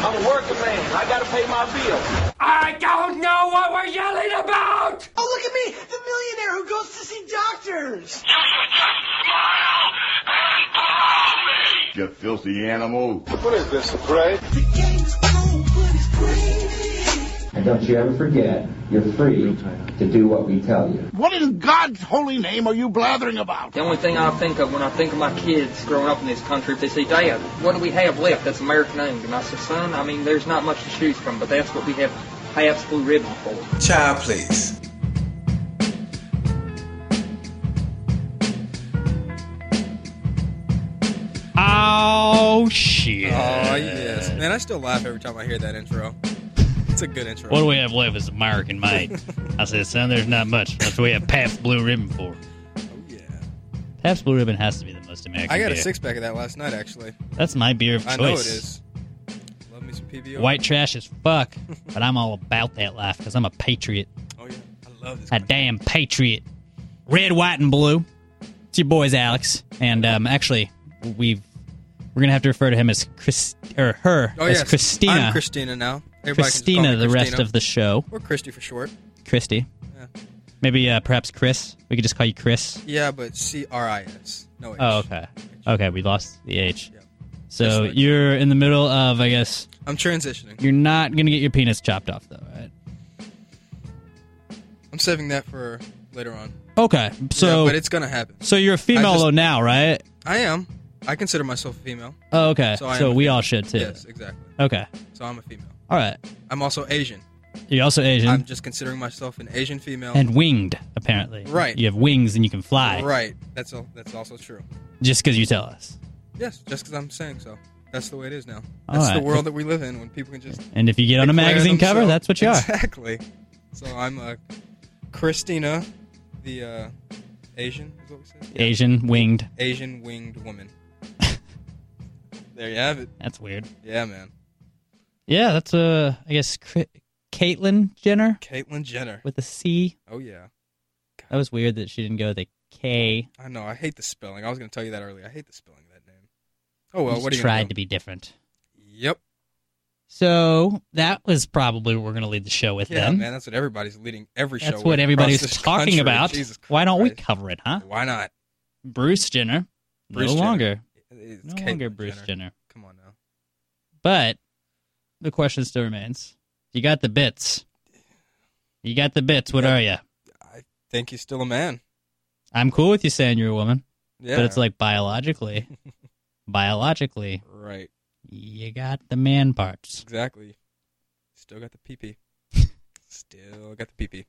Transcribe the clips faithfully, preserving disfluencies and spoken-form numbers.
I'm a working man. I gotta pay my bills. I don't know what we're yelling about! Oh, look at me, the millionaire who goes to see doctors. You filthy animal. What is this, a parade? The game is cold, but it's crazy. And don't you ever forget, you're free to do what we tell you. What in God's holy name are you blathering about? The only thing I think of when I think of my kids growing up in this country, if they say, Dad, what do we have left that's American owned? And I say, son, I mean, there's not much to choose from, but that's what we have Pabst Blue Ribbon for. Child, please. Oh, shit. Oh, yes. Man, I still laugh every time I hear that intro. It's a good intro. What do we have left is American made. I said, son, there's not much. That's what we have Pabst Blue Ribbon for. Oh, yeah. Pabst Blue Ribbon has to be the most American I got beer. a six-pack of that last night, actually. That's my beer of choice. I know it is. Love me some P B O. White trash as fuck, but I'm all about that life because I'm a patriot. Oh, yeah. I love this. A damn patriot. Red, white, and blue. It's your boys, Alex. And um, actually, we've we're gonna have to refer to him as Chris or her oh, as yes. Christina. I'm Christina now. Everybody Christina, can just call me the Christina. rest of the show. Or Christy for short. Christy. Yeah. Maybe uh, perhaps Chris. We could just call you Chris. Yeah, but C R I S. No H. Oh, okay. Okay, we lost the H. Yeah. So like you're in the middle of, I guess. I'm transitioning. You're not gonna get your penis chopped off, though, right? I'm saving that for later on. Okay, so yeah, but it's gonna happen. So you're a female just, though now, right? I am. I consider myself a female. Oh, okay. So, so we female. all should too. Yes, exactly. Okay. So I'm a female. All right. I'm also Asian. You're also Asian. I'm just considering myself an Asian female. And winged, apparently. Right. You have wings and you can fly. Right. That's all, that's also true. Just because you tell us. Yes, just because I'm saying so. That's the way it is now. All That's right. the world that we live in when people can just. And if you get on a magazine cover, that's what you are. Exactly. So I'm a Christina, the uh, Asian. Is what we said? Yeah. Asian winged. Asian winged woman. There you have it. That's weird. Yeah, man. Yeah, that's uh, I guess Caitlyn Jenner. Caitlyn Jenner with a C. Oh yeah. God. That was weird that she didn't go with a K. I know. I hate the spelling. I was going to tell you that earlier. I hate the spelling of that name. Oh well. You what are you tried gonna do? to be different. Yep. So that was probably what we're going to lead the show with. Yeah, then. man. That's what everybody's leading every show. That's what with everybody's across this talking country. about. Jesus Why don't we Christ. cover it, huh? Why not? Bruce Jenner. Bruce no Jenner. longer. It's no Caitlyn longer Bruce Jenner. Jenner. Come on now. But the question still remains: you got the bits. You got the bits. What Yeah. are you? I think he's still a man. I'm cool with you saying you're a woman, Yeah. but it's like biologically, biologically, right. you got the man parts. Exactly. Still got the pee-pee. Still got the pee-pee.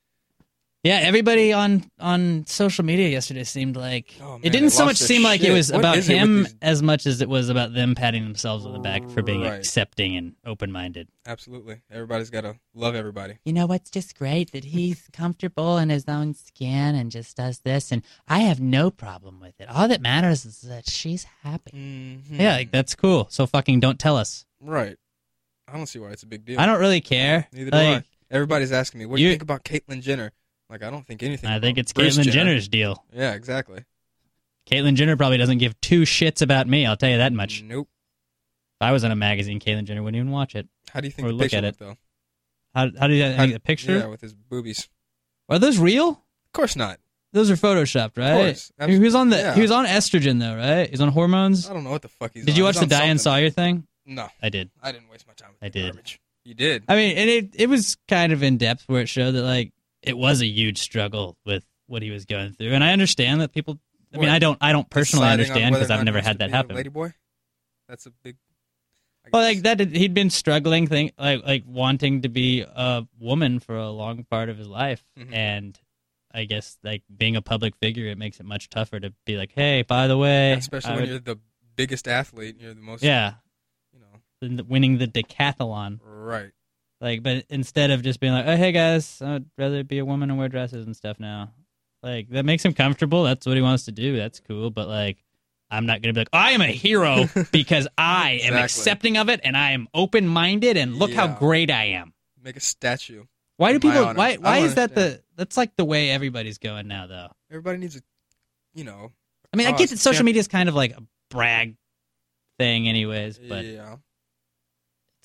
Yeah, everybody on, on social media yesterday seemed like Oh, man, it didn't they so much lost their seem like it shit. was What about is it with him these- as much as it was about them patting themselves on the back for being Right. accepting and open-minded. Absolutely. Everybody's got to love everybody. You know what's just great? That he's comfortable in his own skin and just does this, and I have no problem with it. All that matters is that she's happy. Mm-hmm. Yeah, like, that's cool. So fucking don't tell us. Right. I don't see why it's a big deal. I don't really care. Neither do like, I. Everybody's asking me, what do you you- think about Caitlyn Jenner? Like, I don't think anything I about think it's Bruce Caitlyn Jenner. Jenner's deal. Yeah, exactly. Caitlyn Jenner probably doesn't give two shits about me. I'll tell you that much. Nope. If I was in a magazine, Caitlyn Jenner wouldn't even watch it. How do you think or the look picture at it. looked, though? How how do you How- think the picture? Yeah, with his boobies. Are those real? Of course not. Those are photoshopped, right? course. He was on the Yeah. he was on estrogen though, right? He's on hormones. I don't know what the fuck he's Did on. you watch He's the on Diane something. Sawyer thing? No. I did. I didn't waste my time with I that did. garbage. You did? I mean, and it it was kind of in depth where it showed that like it was a huge struggle with what he was going through, and I understand that people. I mean, What? I don't I don't personally Deciding on understand whether because or I've not he never wants had to that be a happen. Ladyboy? That's a big... I Well, guess. like that, he'd been struggling, thing like like wanting to be a woman for a long part of his life, Mhm. and I guess like being a public figure, it makes it much tougher to be like, hey, by the way, Especially I when would- you're the biggest athlete. You're the most... yeah, You know... the- winning the decathlon, Right. like, but instead of just being like, oh, hey guys, I'd rather be a woman and wear dresses and stuff now, like that makes him comfortable. That's what he wants to do. That's cool, but like. I'm not going to be like, I am a hero because I am Exactly. accepting of it and I am open-minded and look how Yeah. great I am. Make a statue. Why do in my people? honor. Why? I Why don't is that understand. the? That's like the way everybody's going now, though. Everybody needs a, you know... I mean, I get cause. that social Yeah. media is kind of like a brag thing, anyways. But Yeah. it's,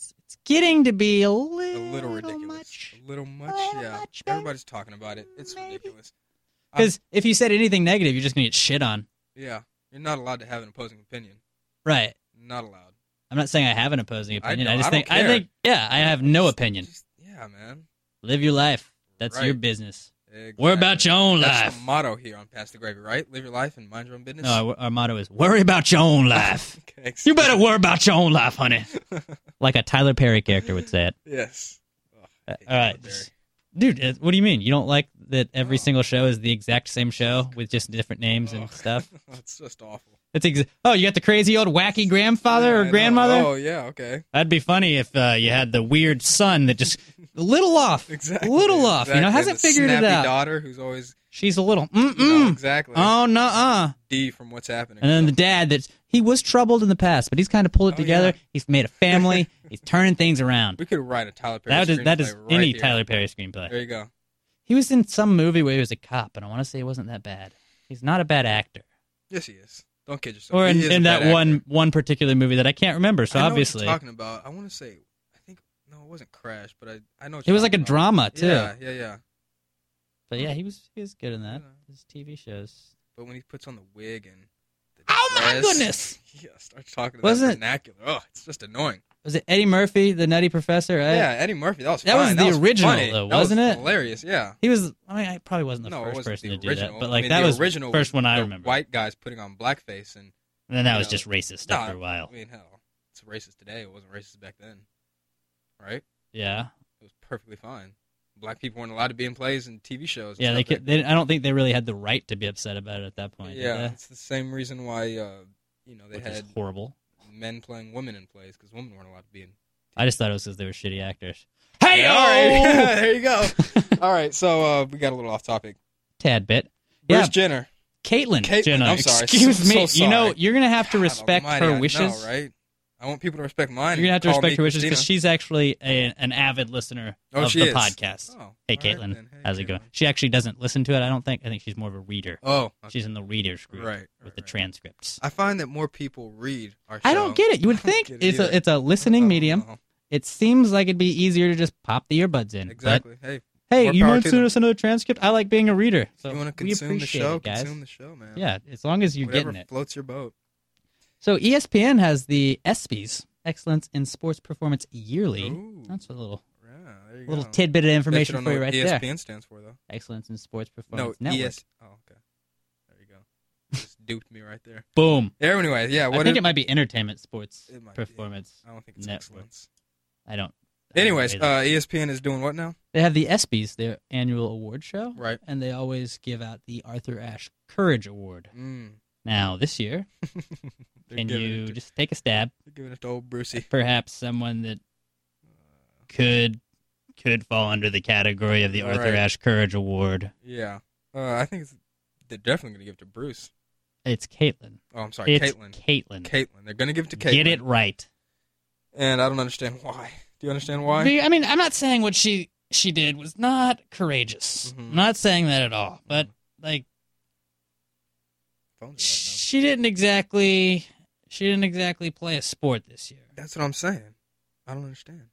getting to be a little, A little ridiculous. much. A little much, little yeah. much, maybe. Everybody's talking about it. It's Maybe. ridiculous. Because if you said anything negative, you're just gonna get shit on. Yeah, you're not allowed to have an opposing opinion. Right. Not allowed. I'm not saying I have an opposing opinion. I, I, know, just I think don't I care. think yeah, I have no Just- opinion. just- yeah, man. Live your life. That's your Right. business. Exactly. Worry about your own That's life. the motto here on Pass the Gravy, right? Live your life and mind your own business. No, our, our motto is worry about your own life. Okay, You better worry about your own life, honey. Like a Tyler Perry character would say it. Yes. Oh, I Uh, hate all right. Tyler Perry. Dude, uh, what do you mean? You don't like that every Oh. single show is the exact same show with just different names and Oh. stuff? It's just awful. It's ex- oh, you got the crazy old wacky grandfather Yeah, I or know. grandmother? Oh, yeah, okay. That'd be funny if uh, you had the weird son that just a little off, Exactly. a little off. You know, exactly. hasn't The figured it snappy out. daughter who's always, She's a little mm you know, mm. exactly. Oh no, uh. D from what's happening. And then the dad that's he was troubled in the past, but he's kind of pulled it Oh, together. yeah. He's made a family. He's turning things around. we could write a Tyler Perry That is that screenplay is right any here. Tyler Perry screenplay. There you go. He was in some movie where he was a cop, and I want to say it wasn't that bad. He's not a bad actor. Yes, he is. Don't kid yourself. Or in, He is a in that bad one actor. one particular movie that I can't remember. So I know obviously, what you're talking about. I want to say, I think no, it wasn't Crash, but I I know. What it you're was like a talking about. drama too. Yeah, yeah, yeah. But yeah, he was he was good in that. Yeah. His T V shows. But when he puts on the wig and the Oh my dress, goodness! yeah, starts talking to Wasn't- that vernacular. Oh, it's just annoying. Was it Eddie Murphy, the Nutty Professor? Right? Yeah, Eddie Murphy. That was That fine. was the original, funny. though, That was wasn't it? Hilarious. Yeah. He was. I mean, I probably wasn't the No, it first wasn't person the to do original. that, but I like mean, that the was original the first one I the remember. White guys putting on blackface, and And then that you was know, just racist nah, after a while. I mean, hell, it's racist today. It wasn't racist back then, right? Yeah, It was perfectly fine. Black people weren't allowed to be in plays and T V shows. and yeah. They stuff could. They, I don't think they really had the right to be upset about it at that point. did Yeah, they? it's the same reason why uh, you know they Which is had horrible. men playing women in plays because women weren't allowed to be in. I just thought it was because they were shitty actors. Hey, Yeah, all right. There you go. All right, so uh, we got a little off topic. Tad bit. Bruce Yeah, Jenner. Caitlyn. Caitlyn, Jenner. I'm sorry. Excuse So- me. so You know, sorry. you're gonna have to God respect almighty, her I wishes. know, right? I want people to respect mine. You're gonna have to and call respect me her wishes Christina. because she's actually a, an avid listener Oh, of she the is. podcast. Oh, Hey, all right Caitlin, then. Hey, how's it Caitlin. going? She actually doesn't listen to it. I don't think. I think she's more of a reader. Oh, okay. She's in the readers group Right, right, with the right. transcripts. I find that more people read our show. I don't get it. You would I don't think get it it's either. a it's a listening Oh, medium. no. It seems like it'd be easier to just pop the earbuds in. Exactly. Hey, But, hey, more you power might to send them. us another transcript. I like being a reader. So you want to we consume the appreciate show? it, guys. Consume the show, man. Yeah, as long as you're Whatever getting it. floats your boat. So E S P N has the ESPYs, Excellence in Sports Performance Yearly. Ooh. That's a little Yeah, there you little go. tidbit of Bet you information don't for know you what right E S P N there. stands for, though. Excellence in Sports No, Performance Network. E S. Oh, okay. There you go. Just duped me right there. Boom. Yeah, anyway, yeah. I What think is- it might be Entertainment Sports It might be. Performance. I don't think it's Network. excellence. I don't. I don't Anyways, either. uh, E S P N is doing what now? They have the ESPYs, their annual award show, Right. and they always give out the Arthur Ashe Courage Award. Mm. Now, this year, They're can giving you it to, just take a stab? they're giving it to old Brucey. Perhaps someone that could could fall under the category of the Arthur Right. Ashe Courage Award. Yeah. Uh, I think it's, they're definitely going to give it to Bruce. It's Caitlyn. Oh, I'm sorry, It's Caitlyn. Caitlyn. Caitlyn. They're going to give it to Caitlyn. Get it right. And I don't understand why. Do you understand why? I mean, I'm not saying what she she did was not courageous. Mhm. I'm not saying that at all. But like, Phone's right she didn't exactly she didn't exactly play a sport this year. now. That's what I'm saying. I don't understand.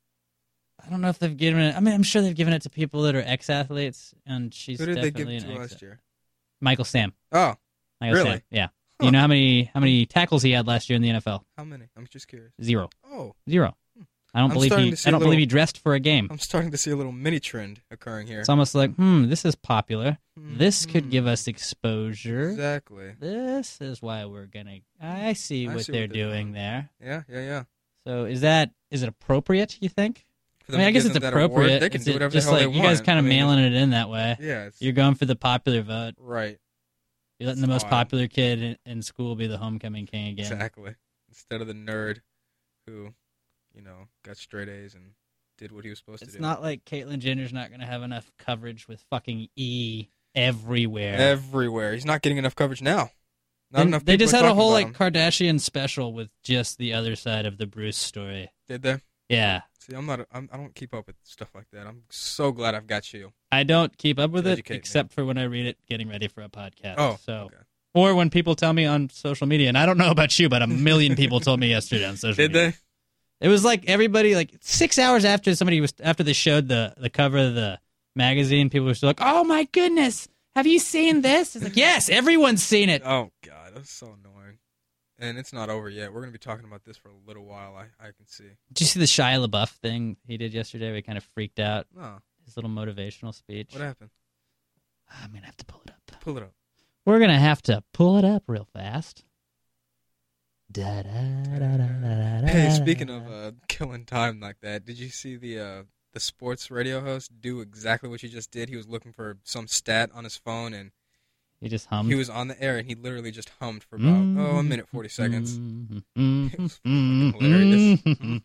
I don't know if they've given it. I mean, I'm sure they've given it to people that are ex-athletes, and she's Who did they definitely give it an to ex. last year? Michael Sam. Oh, Michael Really? Sam. Yeah. Huh. You know how many how many tackles he had last year in the N F L? how many? I'm just curious. Zero. Oh, Zero. I don't I'm believe starting he. to see I don't a little- believe he dressed for a game. I'm starting to see a little mini trend occurring here. It's almost like, hmm, this is popular. This could Mhm. give us exposure. Exactly. This is why we're gonna. I see I what see they're what they're doing doing. there. Yeah, yeah, yeah. So is that is it appropriate? You think? For I mean, them I to guess give it's them that award, appropriate. They can Is do it whatever just the hell like they you want. guys kind of I mean, mailing it in that way. Yeah, it's You're going for the popular vote. right. You're letting the It's most odd. popular kid in, in school be the homecoming king again. Exactly. Instead of the nerd who, you know, got straight A's and did what he was supposed It's to do. not like Caitlyn Jenner's not going to have enough coverage with fucking E everywhere. Everywhere. He's not getting enough coverage now. Not And enough they people just are had a talking whole about like him. Kardashian special with just the other side of the Bruce story. Did they? Yeah, See, I'm not. I'm, I don't keep up with stuff like that. I'm so glad I've got you. I don't keep up with To it educate me. except for when I read it getting ready for a podcast. Oh, so okay. or when people tell me on social media, and I don't know about you, but a million people told me yesterday on social Did media. they? It was like everybody, like six hours after somebody was after they showed the the cover of the magazine, people were still like, "Oh my goodness, have you seen this?" It's like, yes, everyone's seen it. Oh god, that's so annoying. And it's not over yet. We're gonna be talking about this for a little while. I I can see. Did you see the Shia LaBeouf thing he did yesterday? Where he kind of freaked out. No. His little motivational speech. What happened? I'm gonna have to pull it up. Pull it up. We're gonna have to pull it up real fast. Da, da, da, da, da, da, Hey, speaking of uh, killing time like that, did you see the uh, the sports radio host do exactly what you just did? He was looking for some stat on his phone, and he just hummed. He was on the air, and he literally just hummed for about mm-hmm. oh a minute forty seconds. Mm-hmm. It was fucking hilarious.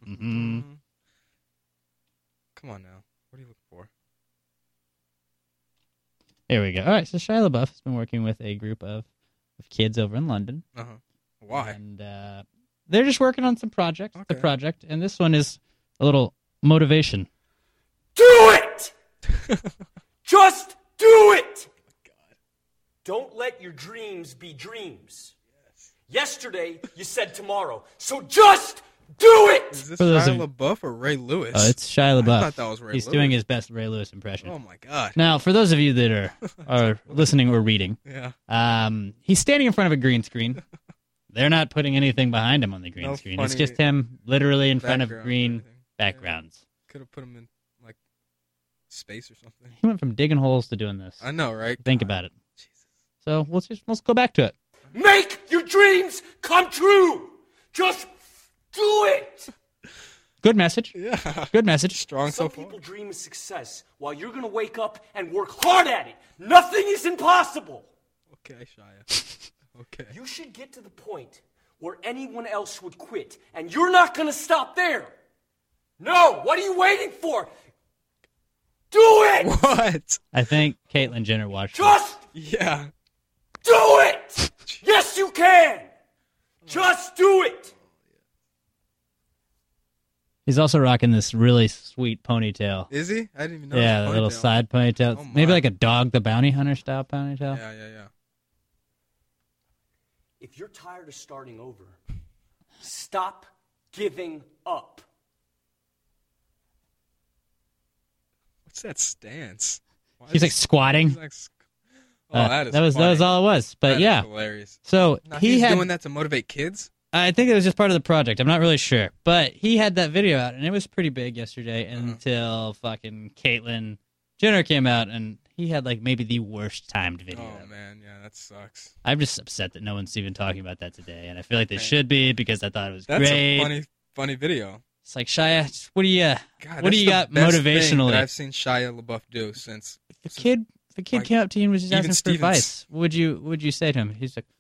Come on now, what are you looking for? Here we go. All right, so Shia LaBeouf has been working with a group of, of kids over in London. Uh huh. Why? And uh, they're just working on some projects. Okay. The project, and this one is a little motivation. Do it! Just do it! Oh my God. Don't let your dreams be dreams. Yes. Yesterday, you said tomorrow. So just do it! Is this Shia LaBeouf or Ray Lewis? Oh, it's Shia LaBeouf. I thought that was Ray He's Lewis. doing his best Ray Lewis impression. Oh, my God. Now, for those of you that are, are listening or reading, yeah. um, he's standing in front of a green screen. They're not putting anything behind him on the green no screen. It's just him literally in front of green backgrounds. Yeah. Could have put him in, like, space or something. He went from digging holes to doing this. I know, right? Think God. about it. Jesus. So let's just let's go back to it. Make your dreams come true. Just do it. Good message. Yeah. Good message. Strong Some so far. people dream of success while you're going to wake up and work hard at it. Nothing is impossible. Okay, Shia. Okay. You should get to the point where anyone else would quit, and you're not going to stop there. No, what are you waiting for? Do it! What? I think Caitlyn Jenner watched Just it. Yeah. Do it! Yes, you can! Just do it! He's also rocking this really sweet ponytail. Is he? I didn't even know. Yeah, a little ponytail. side ponytail. Oh, Maybe my. like a Dog the Bounty Hunter style ponytail. Yeah, yeah, yeah. If you're tired of starting over, stop giving up. What's that stance? Why He's is- like squatting. He's like, oh, Uh, that is that was funny. that was all it was. But That is yeah, hilarious. so Now, he he's had. doing that to motivate kids? I think it was just part of the project. I'm not really sure, but he had that video out, and it was pretty big yesterday Uh-huh. until fucking Caitlyn Jenner came out, and he had like maybe the worst timed video. Oh, man. Yeah, that sucks. I'm just upset that no one's even talking about that today, and I feel like they Okay. should be because I thought it was That's great. a funny, funny video. It's like Shia, what do you, God, what that's do you the got best thing motivationally? that I've seen Shia LaBeouf do since. If a kid, if a kid like, came up to you and was just even asking for Stevens. advice, what would you, what would you say to him? He's like,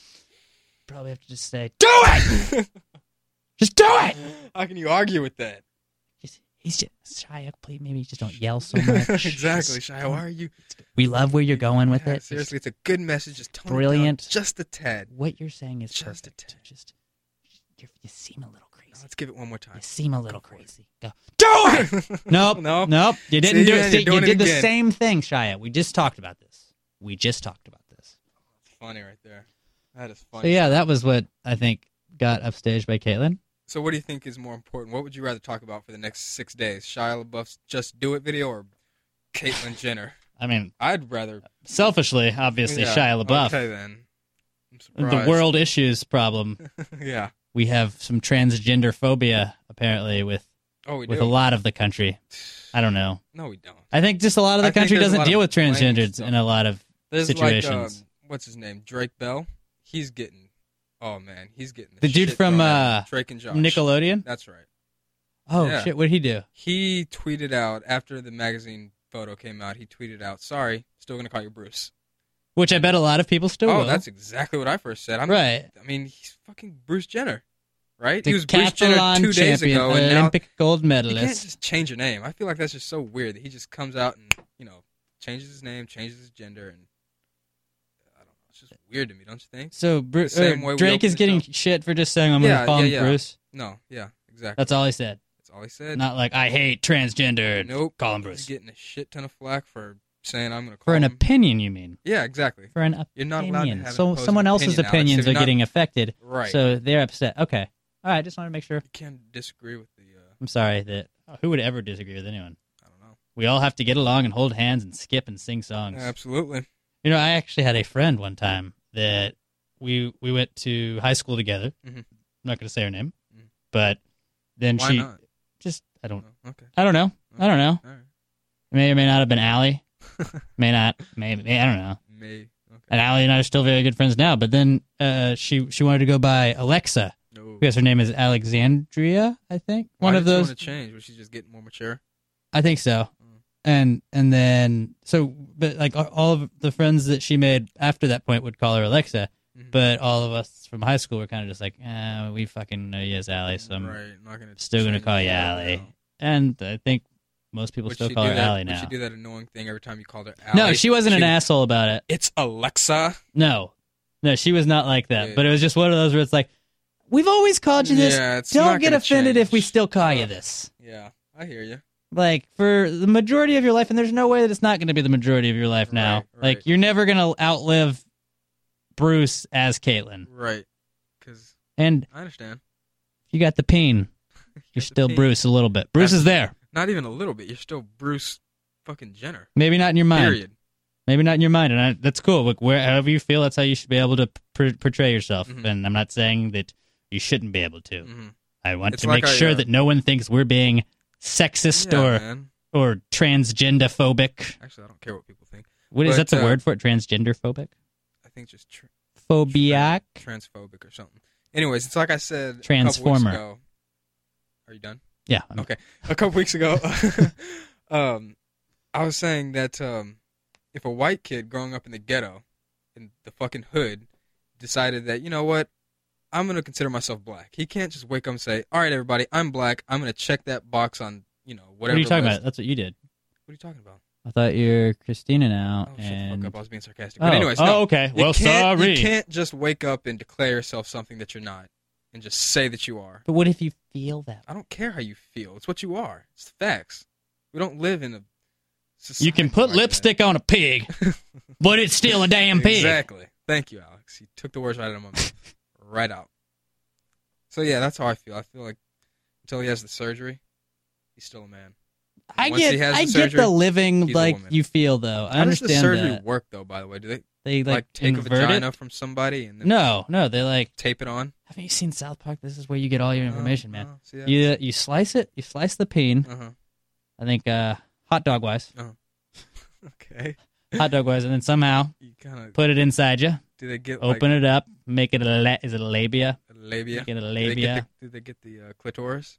probably have to just say, do it, just do it. How can you argue with that? Just, he's just Shia, please, maybe just don't yell so much. Exactly, Just- Shia. Why are you? We love where you're going with Yeah, it. seriously, it's a good message. Just tone it down Brilliant. just a tad. What you're saying is Just a perfect. tad. Just, you're, you seem a little crazy. Let's give it one more time. You seem a little crazy. Go, do it. Nope, Nope. nope. You didn't See, do man, it. you're See, doing you it did the again. same thing, Shia. We just talked about this. We just talked about this. Funny right there. That is funny. So yeah, that was what I think got upstaged by Caitlyn. So what do you think is more important? What would you rather talk about for the next six days? Shia LaBeouf's Just Do It video or Caitlyn Jenner? I mean, I'd rather... selfishly, obviously, Yeah, Shia LaBeouf. Okay, then. I'm The surprised. world issues problem. Yeah. We have some transgender phobia, apparently, with Oh, we with do? a lot of the country. I don't know. No, we don't. I think just a lot of the I think country there's a doesn't lot deal of with blaming transgenders stuff. in a lot of There's situations. like, uh, what's his name? Drake Bell? He's getting... Oh, man. He's getting The dude shit from, thrown at him. uh, Drake and Josh. Nickelodeon? That's right. Oh, Yeah. shit. What did he do? He tweeted out, after the magazine photo came out, he tweeted out, sorry, still going to call you Bruce. Which I bet a lot of people still Oh, will. that's exactly what I first said. I'm, Right. I mean, he's fucking Bruce Jenner, right? The he was Bruce Jenner Decathlon two days champion, ago, and now Olympic gold you can't medalist. just change your name. I feel like that's just so weird that he just comes out and, you know, changes his name, changes his gender, and I don't know. It's just weird to me, don't you think? So Bru- The same uh, way we Drake open is the getting show. shit for just saying I'm going Yeah, to call yeah, him yeah. Bruce. No, yeah, exactly. That's all he said. That's all he said. Not like, I hate transgender. Nope. Call him He's Bruce. getting a shit ton of flack for saying I'm going to call For an him. opinion, you mean? Yeah, exactly. For an opinion. You're not allowed to have an so opposing someone else's opinion, Alex, opinions if you're are not- getting affected. Right. So they're upset. Okay. All right, I just want to make sure. You can't disagree with the. Uh, I'm sorry that who would ever disagree with anyone? I don't know. We all have to get along and hold hands and skip and sing songs. Absolutely. You know, I actually had a friend one time that we we went to high school together. Mm-hmm. I'm not going to say her name, Mm. but then Why she not? just I don't Oh, okay. I don't know. I don't know. All right. May or may not have been Allie. may not. May, may I don't know. May. Okay. And Allie and I are still very good friends now. But then uh, she she wanted to go by Alexa No. because her name is Alexandria. I think Why one did of you those. want to change? Was she just getting more mature? I think so. Mm. And and then so but like all of the friends that she made after that point would call her Alexa. Mhm. But all of us from high school were kind of just like, eh, we fucking know you as Allie, so I'm right. Not gonna still gonna change call it you right Allie. now. And I think most people Would still she call do her that, Allie Would now. she do that annoying thing every time you called her Allie? No, she wasn't an She- asshole about it. It's Alexa. No, no, she was not like that. Yeah. But it was just one of those where it's like, we've always called you this. Yeah, it's Don't not get gonna offended if we change. still call you Ugh. this. Yeah, I hear you. Like for the majority of your life, and there's no way that it's not going to be the majority of your life now. Right, right. Like you're never going to outlive Bruce as Caitlin, Right. Because and I understand. if you got the peen, you're the still peen. Bruce a little bit. Bruce That's- is there. Not even a little bit. You're still Bruce fucking Jenner. Maybe not in your mind. Period. Maybe not in your mind, and I, that's cool. Look, wherever you feel, that's how you should be able to pr- portray yourself. Mhm. And I'm not saying that you shouldn't be able to. Mm-hmm. I want It's to like make I, sure uh, that no one thinks we're being sexist Yeah, or man. or transgender phobic. Actually, I don't care what people think. What is But, that the uh, word for it? Transgender phobic? I think just tr- Phobiac? tran- transphobic or something. Anyways, it's like I said a Transformer. couple weeks ago. Are you done? Yeah. I'm- Okay. A couple weeks ago, um, I was saying that um, if a white kid growing up in the ghetto, in the fucking hood, decided that, you know what, I'm going to consider myself black. He can't just wake up and say, all right, everybody, I'm black. I'm going to check that box on, you know, What whatever are you talking list. about? That's what you did. What are you talking about? I thought you're Christina now. Oh, shut the and... fuck up. I was being sarcastic. Oh. But anyways, oh, no. okay. You Well, can't- sorry. You can't just wake up and declare yourself something that you're not and just say that you are. But what if you feel that? I don't care how you feel. It's what you are. It's the facts. We don't live in a society You can put like lipstick on a pig, but it's still a damn that. pig. Exactly. Thank you, Alex. You took the words right out of my mouth. Right out. So, yeah, that's how I feel. I feel like until he has the surgery, he's still a man. I Once get, he has I the get surgery, the living he's a like woman. you feel though. I How understand does the surgery that. work, though, by the way? Do they, They like, like, take a invert vagina it? from somebody and then No, no, they like. tape it on? Haven't you seen South Park? This is where you get all your information, Oh, man. oh, see that? You you slice it, you slice the peen. Uh-huh. I think uh, hot dog wise, Okay. hot dog wise, and then somehow You kind of put it inside you, do they get open like, it up, make it a la- is it a labia? a labia? Make it a Do they labia. get the, do they get the uh, clitoris?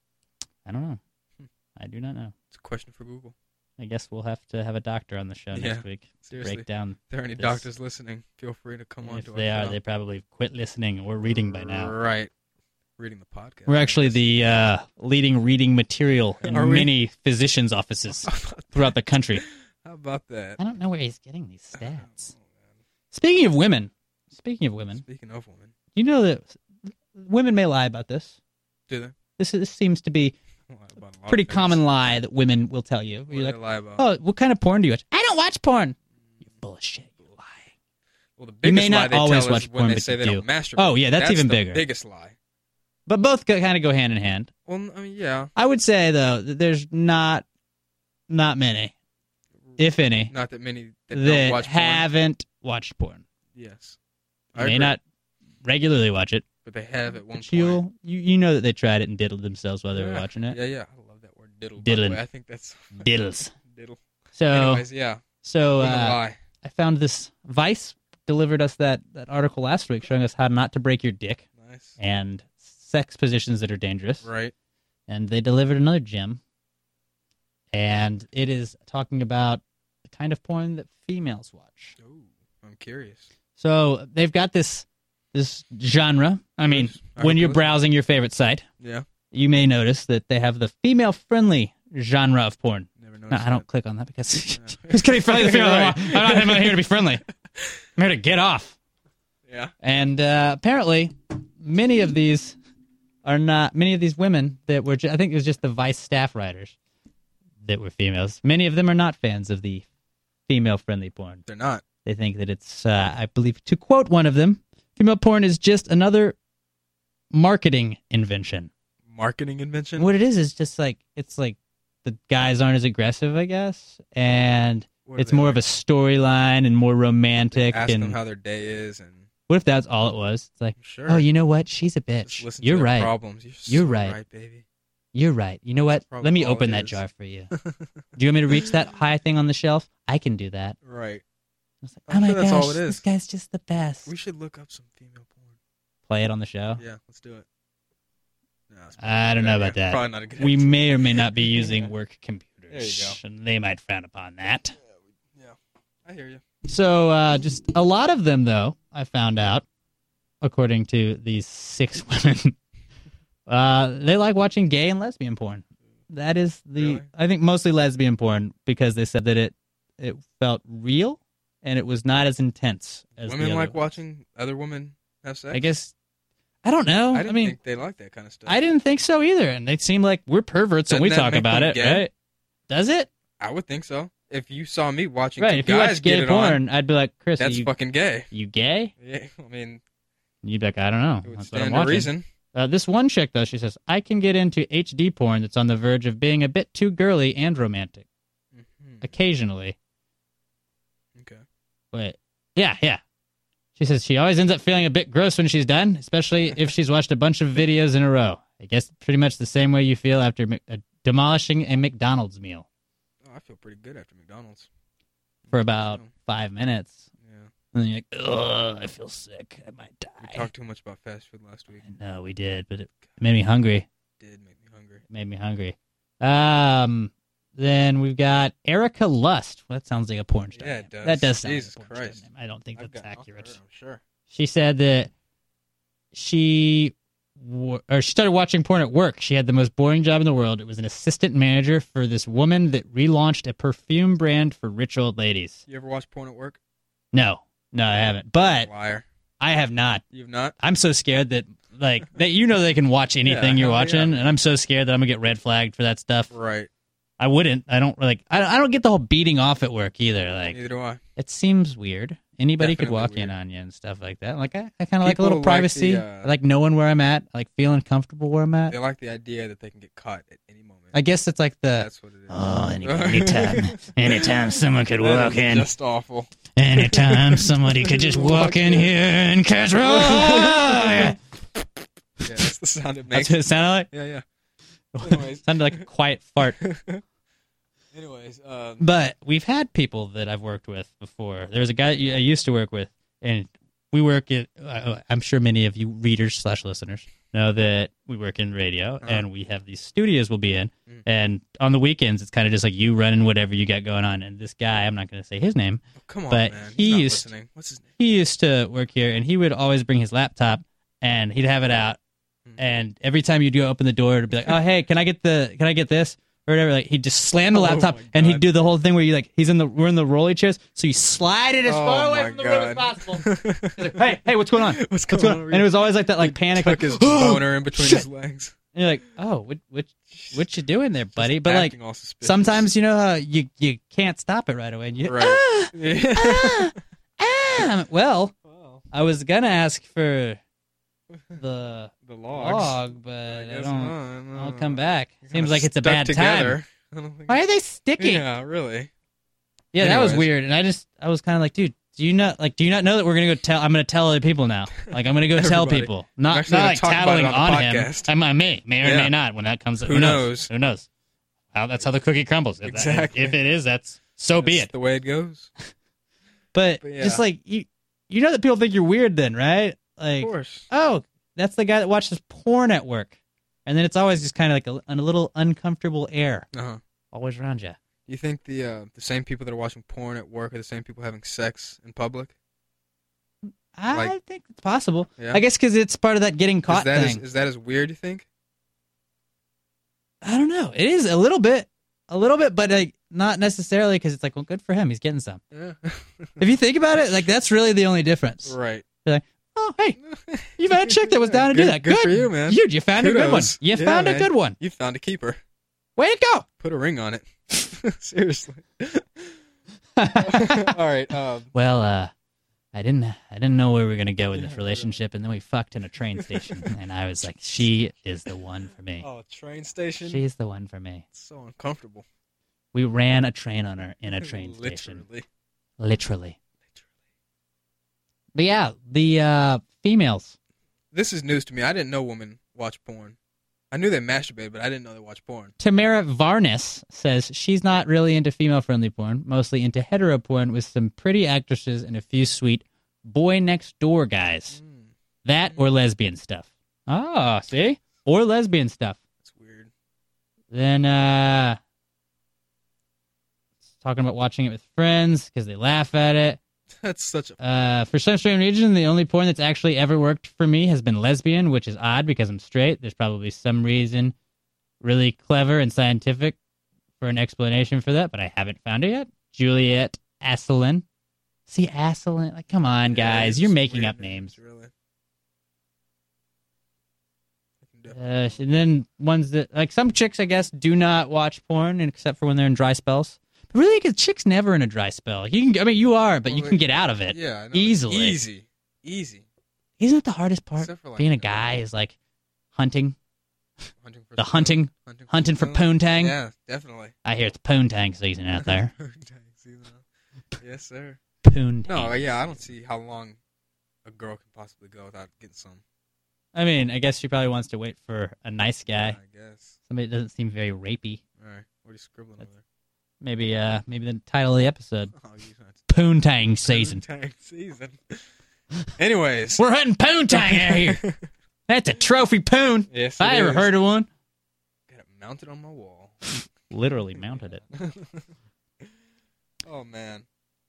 I don't know. Hmm. I do not know. It's a question for Google. I guess we'll have to have a doctor on the show Yeah, next week. to seriously. Break down. If there are any this. doctors listening, feel free to come on If to they our are, show. they probably quit listening or reading by now. Right. Reading the podcast. We're I actually guess. the uh, leading reading material in Are we? many physicians' offices throughout the country. How about that? I don't know where he's getting these stats. Speaking of women, speaking of women, Speaking of women, you know that women may lie about this. do they? This, this seems to be Lie about a lot a pretty of things. common lie that women will tell you. What You're do like, they lie about? oh, what kind of porn do you watch? I don't watch porn. You bullshit. You're lying. well, the you biggest may not lie they always tell watch is when porn, they but say you they do. don't masturbate. Oh, yeah, that's even the bigger. biggest lie. But both go, kind of go hand in hand. Well, I mean, yeah. I would say though that there's not not many, if any, Not that many that, don't that watch porn. haven't watched porn. Yes. You I may agree. not regularly watch it, But they have at one but point. you'll, you you know that they tried it and diddled themselves while they were Yeah. watching it. Yeah, yeah. I love that word, diddle. by the Diddling. way. I think that's Diddles. diddle. So Anyways, yeah. so Women uh, lie. I found this Vice delivered us that that article last week showing us how not to break your dick Nice. and sex positions that are dangerous. Right. And they delivered another gem, and it is talking about the kind of porn that females watch. Ooh, I'm curious. So they've got this this genre. I mean, I when hope you're you listen. browsing your favorite site, Yeah. you may notice that they have the female-friendly genre of porn. Never No, noticed I don't that. click on that because who's going to be friendly to female? Right. I'm, not, I'm not here to be friendly. I'm here to get off. Yeah. And uh, apparently, many of these are not. Many of these women that were, ju- I think it was just the Vice staff writers that were females. Many of them are not fans of the female-friendly porn. They're not. They think that it's, uh, I believe, to quote one of them, female porn is just another marketing invention. Marketing invention? What it is is just like it's like the guys aren't as aggressive, I guess, and What are it's they more like? of a storyline and more romantic. Ask and them how their day is, and what if that's all it was? It's like, sure. oh, you know what? She's a Just bitch. listen You're to their right. Problems. You're, You're so right. right, baby. You're right. You know what? probably Let me all open it that is. jar for you. Do you want me to reach that high thing on the shelf? I can do that. Right. I was like, I'm oh my sure that's gosh, all it this is. guy's just the best. We should look up some female porn. Play it on the show. Yeah, let's do it. No, it's I don't probably know not a about good idea. that. Probably not a good We idea. may or may not be using work computers. There you go. And they might frown upon that. Yeah, I hear you. So, uh, just a lot of them, though, I found out, according to these six women, uh, they like watching gay and lesbian porn. That is the, Really? I think, mostly lesbian porn because they said that it it felt real and it was not as intense as the Women other like ones. watching other women have sex? I guess, I don't know. I I, didn't mean, think they like that kind of stuff. I didn't think so either, and they seem like we're perverts when Doesn't we that talk make about them it, gay? right? Does it? I would think so. If you saw me watching Right. two If you guys watch get gay it on, porn, I'd be like, Chris, are that's you, fucking gay. you gay? Yeah, I mean, You'd be like, I don't know. it would That's what I'm stand to watching. reason. Uh, this one chick, though, she says, I can get into H D porn that's on the verge of being a bit too girly and romantic. Mhm. Occasionally. Okay. But, yeah, yeah. She says she always ends up feeling a bit gross when she's done, especially if she's watched a bunch of videos in a row. I guess pretty much the same way you feel after Mc- uh, demolishing a McDonald's meal Oh, I feel pretty good after McDonald's. for about five minutes. Yeah. And then you're like, ugh, I feel sick. I might We die. talked too much about fast food last week. No, we did, but it made me hungry. It did make me hungry. It made me hungry. Um, then we've got Erica Lust. Well, that sounds like a porn star. Yeah, name. it does. That does sound Jesus like a porn star Christ. name. I don't think I've that's gotten off accurate. her, I'm sure. She said that she w- or she started watching porn at work. She had the most boring job in the world. It was an assistant manager for this woman that relaunched a perfume brand for rich old ladies. You ever watch porn at work? No, no, I haven't. But Liar. I have not. You've not? I'm so scared that like that you know they can watch anything Yeah, you're hell watching, yeah. and I'm so scared that I'm gonna get red flagged for that stuff. Right. I wouldn't. I don't like. I I don't get the whole beating off at work either. Like Neither do I. it seems weird. Anybody could Definitely walk weird. in on you and stuff like that. Like I, I kind of like a People little like privacy. the, uh, I like knowing where I'm at. I like feeling comfortable where I'm at. They like the idea that they can get caught at any moment. I guess it's like the That's what it is. oh, any, anytime, anytime someone could That walk is in. just awful. Anytime somebody could just walk in here and catch roll. Yeah, that's the sound it That's makes. what it sounded like. Yeah, yeah. Anyways. Sounded like a quiet fart. Anyways, um, But we've had people that I've worked with before. There was a guy I used to work with, and we work at. uh, I'm sure many of you readers slash listeners know that we work in radio, Uh-huh. and we have these studios we'll be in. Mm. And on the weekends, it's kind of just like you running whatever you got going on. And this guy, I'm not going to say his name, oh, come on, but man. he He's not used listening. What's his name? he used to work here, and he would always bring his laptop, and he'd have it out. Mm. And every time you'd go open the door, it'd be like, "Oh, hey, can I get the can I get this?" Or whatever. Like he'd just slam the Oh, laptop, my and he'd God. do the whole thing where you like he's in the we're in the rolly chairs, so you slide it as Oh, far away my from the room as God. possible. He's like, hey, hey, what's going on? What's going on? And it was always like that, like panic, Tuck like his "Oh, boner in between shit." his legs. And you're like, oh, what what what you doing there, buddy? Just But like acting all suspicious. sometimes you know how you you can't stop it right away. And you Right. ah, Yeah. ah, ah. Well, Wow. I was gonna ask for the The logs. log, but I I, guess don't. not, no. I'll come back. You're Seems kinda like it's a stuck bad time. together. I don't think- Why are they sticky? Yeah, really. Yeah, that was Anyways. weird, and I just I was kind of like, dude, do you not like? Do you not know that we're gonna go tell? I'm gonna tell other people now. Like I'm gonna go tell Everybody. people, I'm not actually not gonna like talk about tattling it on on, the him. podcast. I might may may or Yeah. may not when that comes. Who Who knows? Who knows? How that's how the cookie crumbles. If that- Exactly. If it is, that's so be That's it. the way it goes. But, But yeah. just like you, you know that people think you're weird, then, right? Like, Of course. oh, that's the guy that watches porn at work, and then it's always just kind of like a, a little uncomfortable air Uh-huh. always around you. You think the uh, the same people that are watching porn at work are the same people having sex in public? I Like- think it's possible. Yeah. I guess because it's part of that getting Is caught that as, thing. is that as weird, you think? I don't know. It is a little bit, a little bit, but like not necessarily because it's like, well, good for him. He's getting some. Yeah. If you think about it, like that's really the only difference. Right. You're like, oh, hey, you found a chick that was down to do Good- that. good for you, man. Dude, you found a good one. Kudos. You Yeah, found a man. good one. You found a keeper. Way to go. Put a ring on it. Seriously. All right. Um, Well, uh, I didn't I didn't know where we were gonna go with this relationship, and then we fucked in a train station, and I was like, she is the one for me. Oh, train station. She's the one for me. It's so uncomfortable. We ran a train on her in a train Literally. station. Literally. But yeah, the uh, females. This is news to me. I didn't know women watch porn. I knew they masturbate, but I didn't know they watch porn. Tamara Varnes says she's not really into female-friendly porn, mostly into hetero porn with some pretty actresses and a few sweet boy-next-door guys. Mm. That or lesbian stuff. Ah, see? Or lesbian stuff. That's weird. Then, uh... talking about watching it with friends because they laugh at it. That's such a... Uh, for some strange reason, the only porn that's actually ever worked for me has been lesbian, which is odd because I'm straight. There's probably some reason really clever and scientific for an explanation for that, but I haven't found it yet. Juliet Asselin. See, Asselin? Like, come on, guys. Yeah, You're making up names. names. Really. Uh, and then ones that, like, some chicks, I guess, do not watch porn except for when they're in dry spells. Really, because chick's never in a dry spell. You can, I mean, you are, but well, you can get out of it. Yeah, I know. Easily. Easy, easy. Isn't it the hardest part? For, like, being a guy is like hunting, hunting for the hunting, hunting, hunting for poontang. Yeah, definitely. I hear it's poontang season out there. Poontang season. Yes, sir. Poontang. No, yeah, I don't see how long a girl can possibly go without getting some. I mean, I guess she probably wants to wait for a nice guy. Yeah, I guess. Somebody that doesn't seem very rapey. All right, what are you scribbling That's, over there? Maybe, uh, maybe the title of the episode. Oh, you Poontang season. Poontang season. Anyways, we're hunting poontang out here. That's a trophy poon. Yes, if I ever is. heard of one. Got it mounted on my wall. Literally mounted it. Oh man.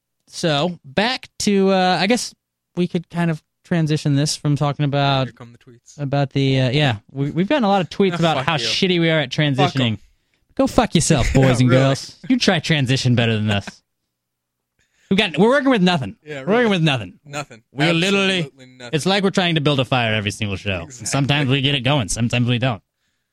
So back to, uh, I guess we could kind of transition this from talking about Here come the tweets. about the uh, yeah. We, we've gotten a lot of tweets about Fuck how you. shitty we are at Fuck 'em. transitioning. Go fuck yourself, boys and Really. girls. You try transition better than us. We got. We're working with nothing. Yeah, We're really. working with nothing. Nothing. We're literally. Absolutely nothing. It's like we're trying to build a fire every single show. Exactly. Sometimes we get it going. Sometimes we don't.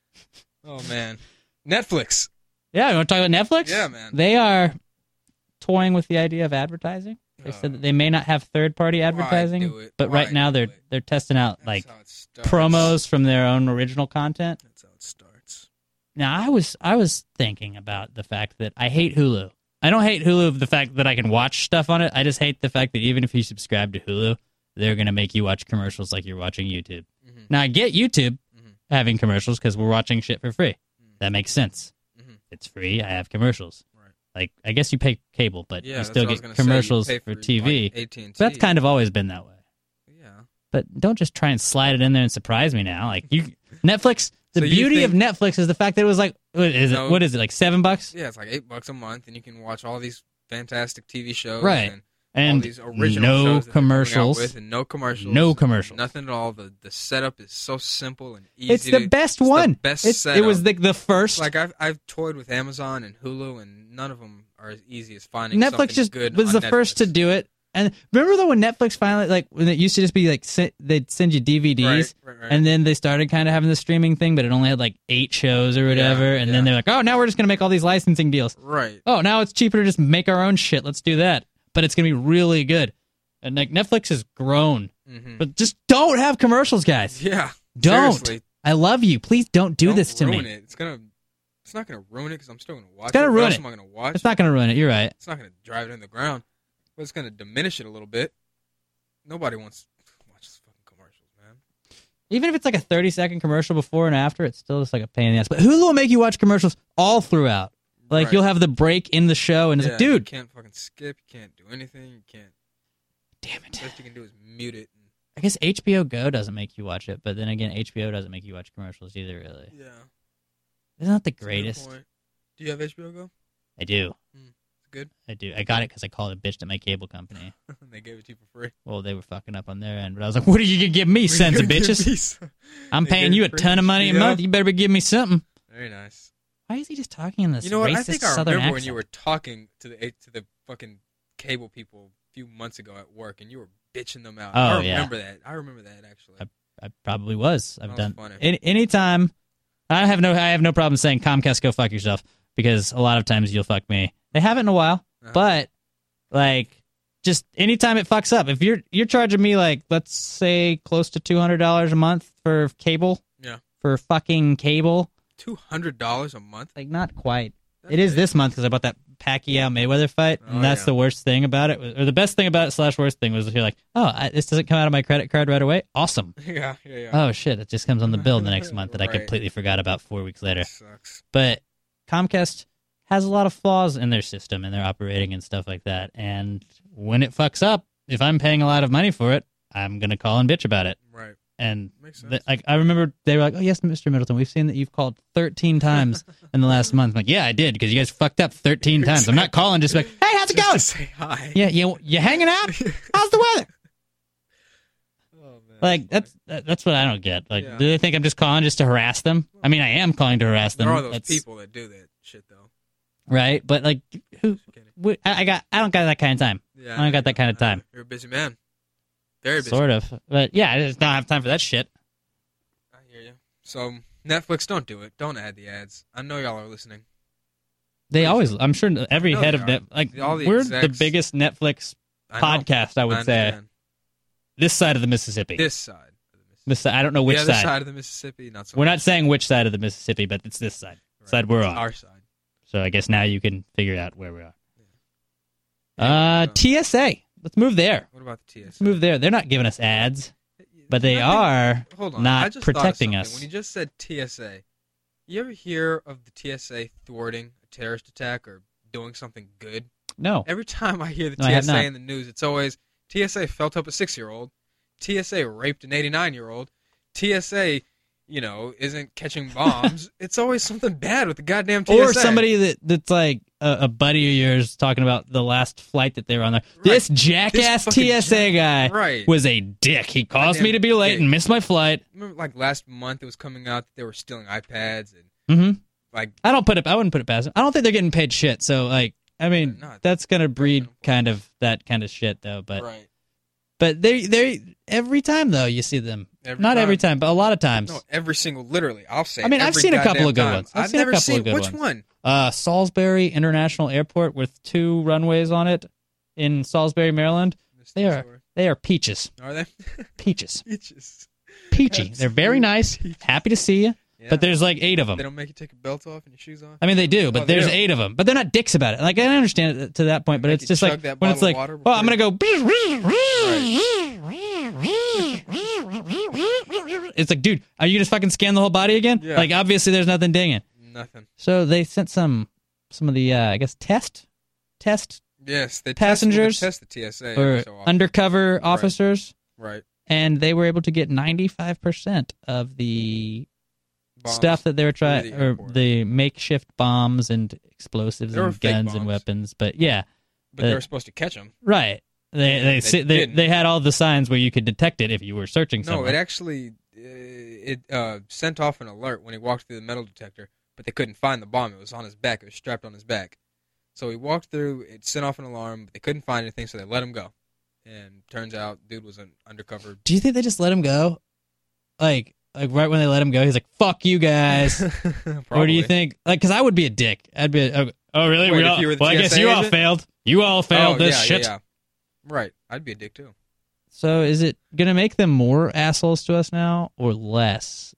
Oh man. Netflix. Yeah, you want to talk about Netflix? Yeah, man. They are toying with the idea of advertising. They Uh, said that they may not have third-party advertising, do it? but Why right now do they're it? they're testing out That's like how it starts. promos from their own original content. That's how it starts. Now, I was I was thinking about the fact that I hate Hulu. I don't hate Hulu for the fact that I can watch stuff on it. I just hate the fact that even if you subscribe to Hulu, they're going to make you watch commercials like you're watching YouTube. Mm-hmm. Now, I get YouTube Mhm. having commercials because we're watching shit for free. Mhm. That makes sense. Mhm. It's free. I have commercials. Right. Like, I guess you pay cable, but Yeah, you that's still what I was get gonna say. You commercials pay for for, T V. like, A T and T. But that's kind of always been that way. Yeah. But don't just try and slide it in there and surprise me now. Like you, Netflix. The So you beauty think- of Netflix is the fact that it was like, what is it? No. What is it? Like seven bucks, Yeah, it's like eight bucks a month, and you can watch all these fantastic T V shows, Right. And, and all these original no shows that they're coming out commercials. with, and no commercials, No commercials. nothing at all. The the setup is so simple and easy. It's the to- best it's one. The best It's- setup. it was the the first. like I've I've toyed with Amazon and Hulu, and none of them are as easy as finding Netflix something just good was on the first to Netflix. do it. And remember though when Netflix finally, like when it used to just be like se- they'd send you D V Ds, Right, right, right. and then they started kind of having the streaming thing, but it only had like eight shows or whatever. Yeah, and yeah. then they're like, oh, now we're just gonna make all these licensing deals. Right. Oh, now it's cheaper to just make our own shit. Let's do that. But it's gonna be really good. And like Netflix has grown, Mhm. but just don't have commercials, guys. Yeah. Don't. Seriously, I love you. Please don't do don't this to ruin me. It. It's gonna. It's not gonna ruin it because I'm still gonna watch It's gonna it. What ruin else it. am I gonna watch? It's not gonna ruin it. You're right. It's not gonna drive it in the ground, but it's gonna diminish it a little bit. Nobody wants to watch this fucking commercials, man. Even if it's like a thirty second commercial before and after, it's still just like a pain in the ass. But Hulu will make you watch commercials all throughout. Like Right. you'll have the break in the show, and it's Yeah, like, dude, you can't fucking skip. You can't do anything. You can't. damn it. Best you can do is mute it. And, I guess H B O Go doesn't make you watch it, but then again, H B O doesn't make you watch commercials either. Really, yeah. isn't that the That's a good greatest? point. Do you have H B O Go? I do. It's good. I do. I got it because I called a bitch at my cable company. They gave it to you for free. Well, they were fucking up on their end, but I was like, "What are you gonna give me, sons of bitches? I'm They paying gave you you a free ton of money a H B O? month. You better be giving me something." Very nice. Why is he just talking in this You know what? racist I think I Southern remember accent? when you were talking to the to the fucking cable people a few months ago at work, and you were bitching them out. Oh, I yeah. remember that. I remember that actually. I, I probably was. I've That was done funny. any anytime. I have no. I have no problem saying Comcast, go fuck yourself, because a lot of times you'll fuck me. They haven't in a while, Uh-huh. but like just anytime it fucks up, if you're you're charging me like let's say close to two hundred dollars a month for cable, Yeah. for fucking cable, Two hundred dollars a month. like not quite. That's It is big. this month because I bought that Pacquiao Mayweather fight, and Oh, that's yeah. the worst thing about it, or the best thing about it slash worst thing was you're like, oh, I, this doesn't come out of my credit card right away. Awesome. Yeah, yeah, yeah. Oh shit, it just comes on the bill the next month that I Right. completely forgot about four weeks later. That sucks. But Comcast has a lot of flaws in their system and their operating and stuff like that. And when it fucks up, if I'm paying a lot of money for it, I'm gonna call and bitch about it. Right. And Makes the, sense. like I remember they were like, "Oh yes, Mister Middleton, we've seen that you've called thirteen times in the last month." I'm like, "Yeah, I did because you guys fucked up thirteen times. I'm not calling just like, hey, how's it Just going? to say hi. Yeah, you you hanging out? How's the weather?" Oh, man. Like that's that- that's what I don't get. Like, Yeah. do they think I'm just calling just to harass them? I mean, I am calling to harass them. There are those That's- people that do that shit, though. right? But like, who? Just kidding. wh- I I got I don't got that kind of time. Yeah, I don't got that kind of I know. time. You're a busy man. Very busy. Sort of, but yeah, I just don't have time for that shit. I hear you. So Netflix, don't do it. Don't add the ads. I know y'all are listening. They always, I'm sure every No, head they of are. net, like All the we're the execs- biggest Netflix I know. podcast. I would I say understand. this side of the Mississippi. This side of the Mississippi. This side, I don't know which the other side. side of the Mississippi, not so We're much. not saying which side of the Mississippi, but it's this side. Right. Side we're It's on. Our side. So I guess now you can figure out where we are. Yeah. Uh, T S A. Let's move there. What about the T S A? Let's move there. They're not giving us ads, but they Nothing- are Hold on. not I just thought of protecting something. us. When you just said T S A, you ever hear of the T S A thwarting a terrorist attack or doing something good? No. Every time I hear the No, I have T S A not. in the news, it's always T S A felt up a six-year-old, T S A raped an eighty-nine-year-old, T S A, you know, isn't catching bombs. It's always something bad with the goddamn T S A. Or somebody that that's like a, a buddy of yours talking about the last flight that they were on there. Right. This jackass This fucking T S A guy jack- right. was a dick. He caused Goddamn me to be late dick. and miss my flight. Remember, like last month, it was coming out that they were stealing iPads and Mm-hmm. like I don't put it. I wouldn't put it past them. I don't think they're getting paid shit. So like, I mean, They're not. that's gonna breed minimal. kind of that kind of shit though. But right. but they they every time though you see them. Every Not time. every time, but a lot of times. No, every single, literally, I'll say. I mean, I've every seen a couple goddamn of good time. ones. I've I've, seen a never couple seen of good which ones. one. Uh, Salisbury International Airport with two runways on it in Salisbury, Maryland. They are they are peaches, Are they? peaches, Peaches. peachy. They're very nice. Happy to see you. Yeah. But there's like eight of them. They don't make you take your belt off and your shoes off. I mean, they do, but Oh, they there's do. eight of them. But they're not dicks about it. Like I understand it to that point, but Make it's you just chug like that when it's bottle like, of water oh, I'm gonna go. It's like, dude, are you gonna fucking scan the whole body again? Yeah. Like, obviously, there's nothing dinging. Nothing. So they sent some some of the uh, I guess test test Yes, they Passengers test, well, they test the T S A every or so often. undercover officers, Right. and they were able to get ninety-five percent of the Bombs stuff that they were through trying, the or airport. the makeshift bombs and explosives They were and fake guns and bombs. weapons. But yeah, But they uh, were supposed to catch them. right. They they They they, they, didn't. they had all the signs where you could detect it if you were searching No, somewhere. it actually uh, it uh, sent off an alert when he walked through the metal detector, but they couldn't find the bomb. It was on his back. It was strapped on his back. So he walked through. It sent off an alarm, but they couldn't find anything, so they let him go. And turns out, dude was an undercover. Do you think they just let him go? Like like right when they let him go, he's like, "Fuck you guys." Or do you think, like, because I would be a dick. I'd be, a, oh, really? Wait, we if all, you were the well, I T S guess A you all agent? failed. You all failed oh, this yeah, shit. Yeah, yeah. Right. I'd be a dick too. So is it going to make them more assholes to us now or less?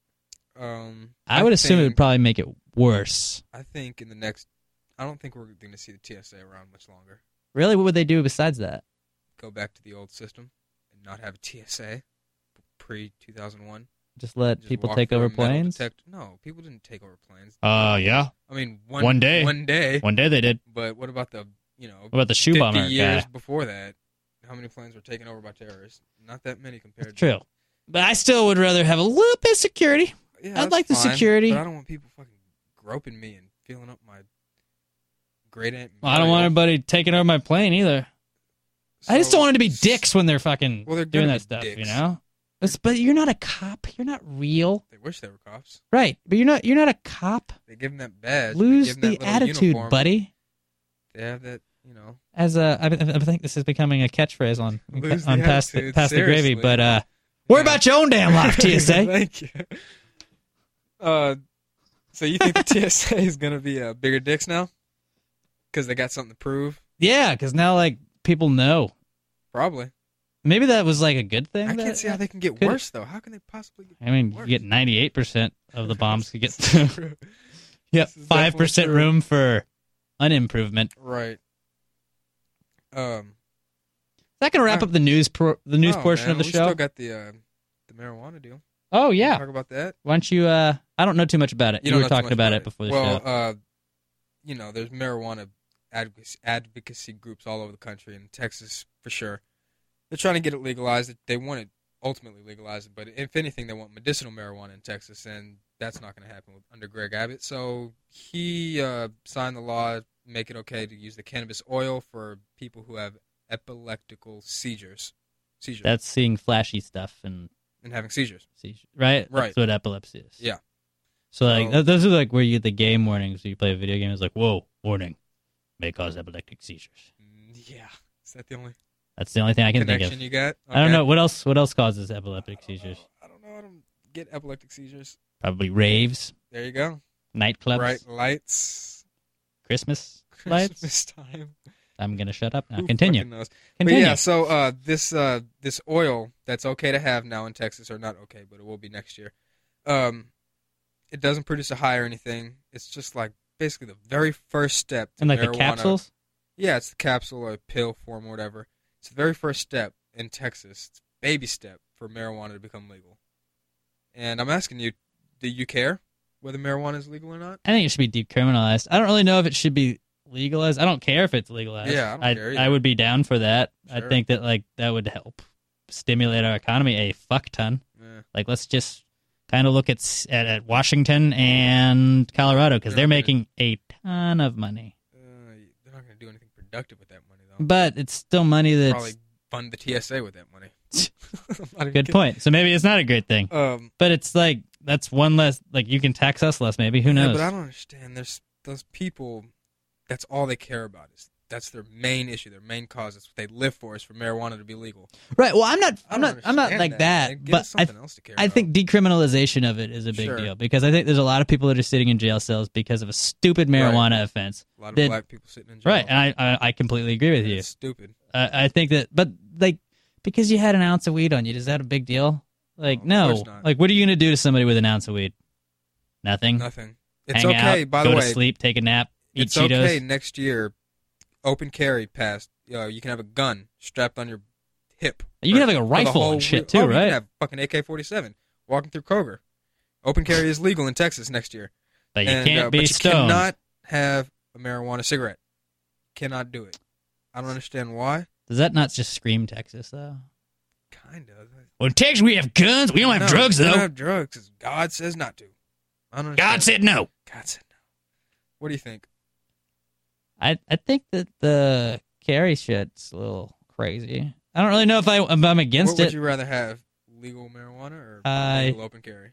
Um, I, would assume it would think- probably make it worse. I think in the next, I don't think we're going to see the T S A around much longer. Really? What would they do besides that? Go back to the old system and not have a T S A pre two thousand one. Just let Just people walk take through over a metal planes? detect- No, people didn't take over planes. Uh, yeah. I mean, one, One day. One day. One day they did. But what about the, you know, What about the shoe fifty bomber years guy? before that? How many planes were taken over by terrorists? Not that many compared That's to. true. But I still would rather have a little bit of security. Yeah, I'd that's like the fine, security. But I don't want people fucking groping me and feeling up my great aunt. Well, I don't want anybody taking over my plane either. I just don't want it to be dicks when they're fucking Well, they're doing gonna that be stuff, dicks. you know? It's, but you're not a cop. You're not real. They wish they were cops. Right. But you're not you're not a cop. They give them that badge. Lose they give them the that little attitude, uniform. buddy. They have that, you know. As a, I, I think this is becoming a catchphrase on Lose on the past the, attitude, past the gravy. seriously. But uh, worry Yeah. about your own damn life, T S A. Thank you. Uh, so you think the T S A is gonna be uh, bigger dicks now? Because they got something to prove. Yeah, because now like people know. Probably. Maybe that was like a good thing. I that, can't see how they can get could- worse though. How can they possibly get I mean, worse? you get ninety-eight percent of the bombs could get This is through. true. Yep, This is five percent definitely true. room for unimprovement. Right. Um. Is that going to wrap Uh, up the news pro- the news no, portion man, of the we show? still got the uh, the marijuana deal. Oh yeah. Talk about that. Why don't you? Uh, I don't know too much about it. You, don't were know too talking much about it before the well, show. uh, you know, there's marijuana advocacy, advocacy groups all over the country, in Texas for sure. They're trying to get it legalized. They want it ultimately legalized, but if anything, they want medicinal marijuana in Texas, and that's not going to happen with, under Greg Abbott. So he uh, signed the law, make it okay to use the cannabis oil for people who have epileptical seizures, seizures, That's seeing flashy stuff and and having seizures. seizure, right? Right. That's what epilepsy is. Yeah. So like So- th- those are like where you get the game warnings. So you play a video game, it's like, whoa, warning, may cause epileptic seizures. Mm, Yeah. Is that the only That's the only thing I can think connection of. you got? I don't Okay. know what else. What else causes epileptic seizures? I don't know. I don't get epileptic seizures. Probably raves, There you go. nightclubs, Bright lights. Christmas lights. Christmas time. I'm gonna shut up now. Who Continue. fucking knows? Continue. But yeah, so uh, this uh, this oil that's okay to have now in Texas, or not okay, but it will be next year. Um, it doesn't produce a high or anything. It's just like basically the very first step. To And like marijuana. the capsules. Yeah, it's the capsule or pill form or whatever. It's the very first step in Texas. It's a baby step for marijuana to become legal. And I'm asking you, do you care whether marijuana is legal or not? I think it should be decriminalized. I don't really know if it should be legalized. I don't care if it's legalized. Yeah, I don't I, care either. I would be down for that. I Sure. think that like that would help stimulate our economy a fuck ton. Yeah. Like let's just kind of look at s- at, at Washington and Colorado because They're they're not making a ton of money. Uh, they're not going to do anything productive with that money, though. But it's still money that's Probably fund the T S A with that money. I'm not even good kidding. point. So maybe it's not a great thing. Um, But it's like that's one less. Like you can tax us less. Maybe who knows? Yeah, but I don't understand. There's those people. That's all they care about. Is that's their main issue, their main cause. That's what they live for. Is for marijuana to be legal. Right. Well, I'm not. I I'm don't not. I'm not understand like that, that. man. Give but us I, something else to care I about. think decriminalization of it is a big Sure. deal because I think there's a lot of people that are sitting in jail cells because of a stupid marijuana offense. A lot of that- black people sitting in jail. Right, and I, I I completely agree with you. It's stupid. Uh, I think that, but like because you had an ounce of weed on you, is that a big deal? Like No, of no. course not. Like what are you gonna do to somebody with an ounce of weed? Nothing. Nothing. It's Hang okay. out, by go the way, to sleep, take a nap, eat it's Cheetos. okay next year. Open carry passed. You know, you can have a gun strapped on your hip. You can for- have, like, a for the rifle whole and shit, week. too, oh, You right? can have fucking A K forty-seven walking through Kroger. Open carry is legal in Texas next year. But you And, can't uh, be but you stoned. cannot have a marijuana cigarette. Cannot do it. I don't understand why. Does that not just scream Texas though? Kind of. Well, in Texas we have guns. We don't have No, drugs we though. don't have drugs 'cause God says not to. I don't God understand. said no. God said no. What do you think? I I think that the carry shit's a little crazy. I don't really know if I if I'm against what would it. you rather have? Legal marijuana or I- legal open carry?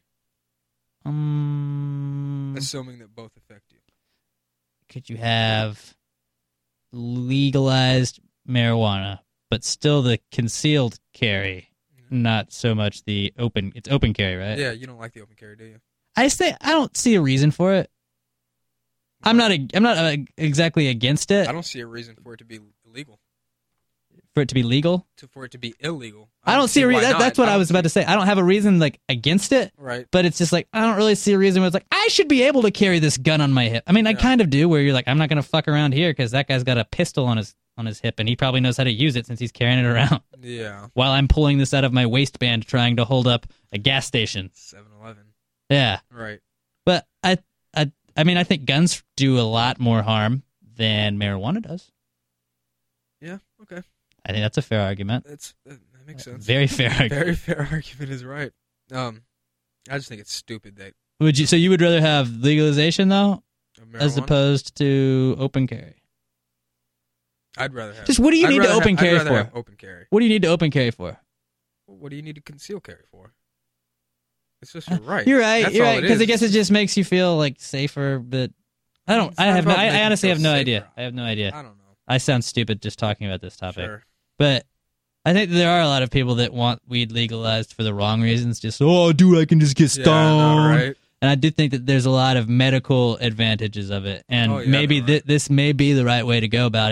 Um, Assuming that both affect you. could you have legalized marijuana, but still the concealed carry, not so much the open? It's open carry, right? Yeah, you don't like the open carry, do you? I say I don't see a reason for it. I'm not. A, I'm not uh, exactly against it I don't see a reason for it to be illegal. for it to be legal. To for it to be illegal. I don't see a why reason. That, not. that's what I, don't was about see- to say. I don't have a reason like against it. Right. But it's just like I don't really see a reason where it's like I should be able to carry this gun on my hip. I mean, I Yeah. kind of do. Where you're like, I'm not going to fuck around here because that guy's got a pistol on his on his hip and he probably knows how to use it since he's carrying it around. Yeah. While I'm pulling this out of my waistband trying to hold up a gas station. seven eleven. Yeah, Right. but I I I mean I think guns do a lot more harm than marijuana does. Yeah. Okay. I think that's a fair argument. That's that, that makes sense. Very fair argument. Very fair argument is right. Um, I just think it's stupid that Would you? So you would rather have legalization though, marijuana, as opposed to open carry? I'd rather have. Just what do you I'd need to rather open have, carry I'd rather for? have open carry. What do you need to open carry for? What do you need to conceal carry for? It's just your right. You're right. That's you're all right. it Because I is. guess it just makes you feel like safer. But I don't. It's I not have. No, about I, making I you honestly feel have no safer. idea. I have no idea. I don't know. I sound stupid just talking about this topic. Sure. But I think there are a lot of people that want weed legalized for the wrong reasons. Just oh, dude, I can just get Yeah, stoned. I know, right? And I do think that there's a lot of medical advantages of it, and Oh, yeah, maybe they're th- this may be the right way to go about it.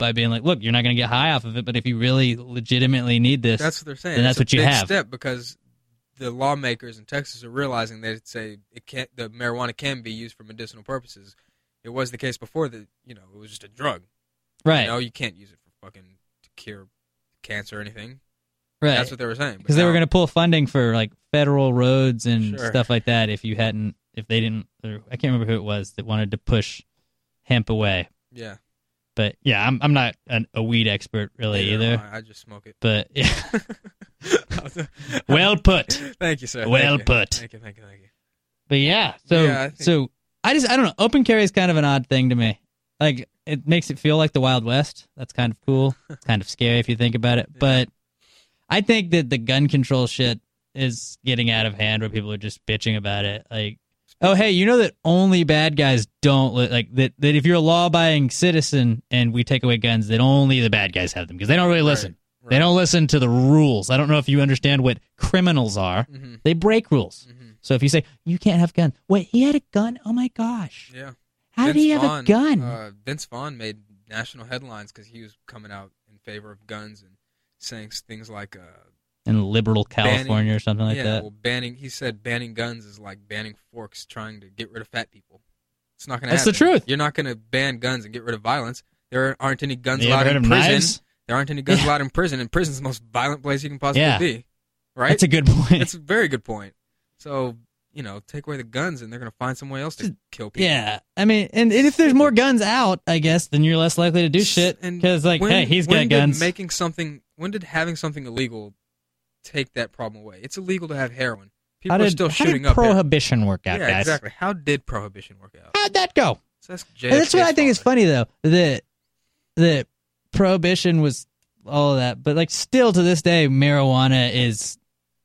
by being like, look, you're not going to get high off of it, but if you really legitimately need this, That's what they're saying. then It's that's a what you big have. step because the lawmakers in Texas are realizing that it's a it can't the marijuana can be used for medicinal purposes. It was the case before that you know it was just a drug. Right. You know, you can't use it for fucking to cure cancer or anything. Right. That's what they were saying. Because they were going to pull funding for like federal roads and Sure. stuff like that if you hadn't, if they didn't, or I can't remember who it was that wanted to push hemp away. Yeah. But yeah, I'm I'm not an, a weed expert really Neither either. am I. I just smoke it. But yeah. Well put. Thank you, sir. Well Thank you. put. Thank you, thank you, thank you. But yeah, so Yeah, I think- so I just I don't know. Open carry is kind of an odd thing to me. Like it makes it feel like the Wild West. That's kind of cool. It's kind of scary if you think about it. But I think that the gun control shit is getting out of hand, where people are just bitching about it. Like, oh hey, you know that only bad guys don't li- like that. That if you're a law-abiding citizen and we take away guns, that only the bad guys have them because they don't really listen. Right. They don't listen to the rules. I don't know if you understand what criminals are. Mhm. They break rules. Mhm. So if you say, you can't have a gun. Wait, he had a gun? Oh, my gosh. Yeah. How did Vince he have Vaughn, a gun? Uh, Vince Vaughn made national headlines because he was coming out in favor of guns and saying things like uh, In liberal California banning- or something like yeah, that. well, banning. He said banning guns is like banning forks, trying to get rid of fat people. It's not going to That's happen. the truth. You're not going to ban guns and get rid of violence. There aren't any guns You allowed ever heard in of prison. knives? There aren't any guns Yeah. allowed in prison, and prison's the most violent place you can possibly Yeah. be. Right? That's a good point. That's a very good point. So, you know, take away the guns, and they're going to find somewhere else to kill people. Yeah. I mean, and, and if there's more guns out, I guess, then you're less likely to do shit. And Because, like, when- hey, he's when got did guns. Making something. When did having something illegal take that problem away? It's illegal to have heroin. People how did, are still how shooting did up. heroin. prohibition work out, yeah, guys? exactly. How did prohibition work out? How'd that go? So that's, And that's what I think is funny, though. That that prohibition was all of that, but like still to this day, marijuana is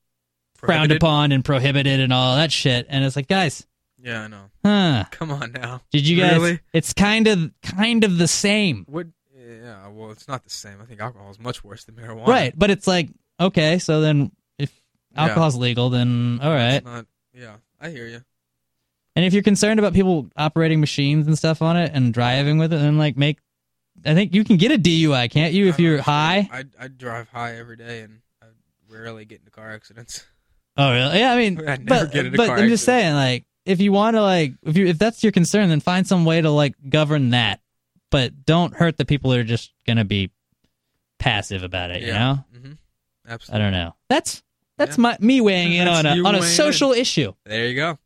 frowned Prohibited? upon and prohibited and all that shit. And it's like, guys, Yeah, I know. huh? Come on now. Did you guys? Really? It's kind of kind of the same, What? Yeah. Well, it's not the same. I think alcohol is much worse than marijuana. right? But it's like, okay, so then if Yeah. alcohol's legal, then all right. It's not. Yeah, I hear you. And if you're concerned about people operating machines and stuff on it and driving with it, then like make. I think you can get a D U I, can't you, if I don't you're understand. high? I I drive high every day, and I rarely get into car accidents. Oh, really? Yeah, I mean, I never but, get into but car I'm just accidents. saying, like, if you want to, like, if you if that's your concern, then find some way to like govern that, but don't hurt the people that are just gonna be passive about it. You know? Mm-hmm. I Absolutely. don't know. That's that's Yeah. my me weighing in That's on a you on a weighing social issue. There you go.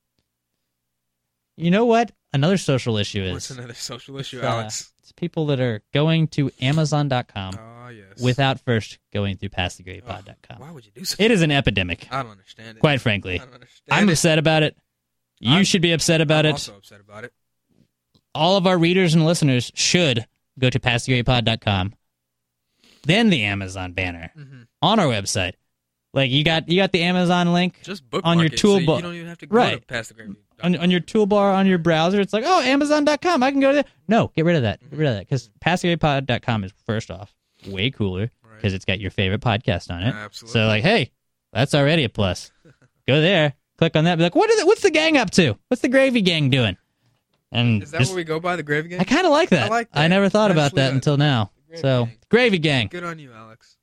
You know what? Another social issue is What's another social issue, uh, Alex? it's people that are going to Amazon dot com Oh yes. without first going through pass the great pod dot com. Why would you do so? It is an epidemic, I don't understand it. quite frankly. I don't understand I'm it. upset about it. You I'm- should be upset about I'm it. also upset about it. All of our readers and listeners should go to pass the great pod dot com, then the Amazon banner Mhm. on our website. Like you got you got the Amazon link Just bookmark on your it, so toolbar. you don't even have to go Right. to past the great. on, on your toolbar on your browser. It's like, oh, Amazon dot com. I can go there. No, get rid of that. Get rid of that because pass the great pod dot com is first off way cooler because it's got your favorite podcast on it. Absolutely. So like, hey, that's already a plus. Go there, click on that. Be like, what is it? What's the gang up to? What's the Gravy Gang doing? And Is that just- where we go by the Gravy Gang? I kind of like that. I like I that. never thought about Actually, that uh, until now. Gravy So Gang. Gravy Gang. Good on you, Alex.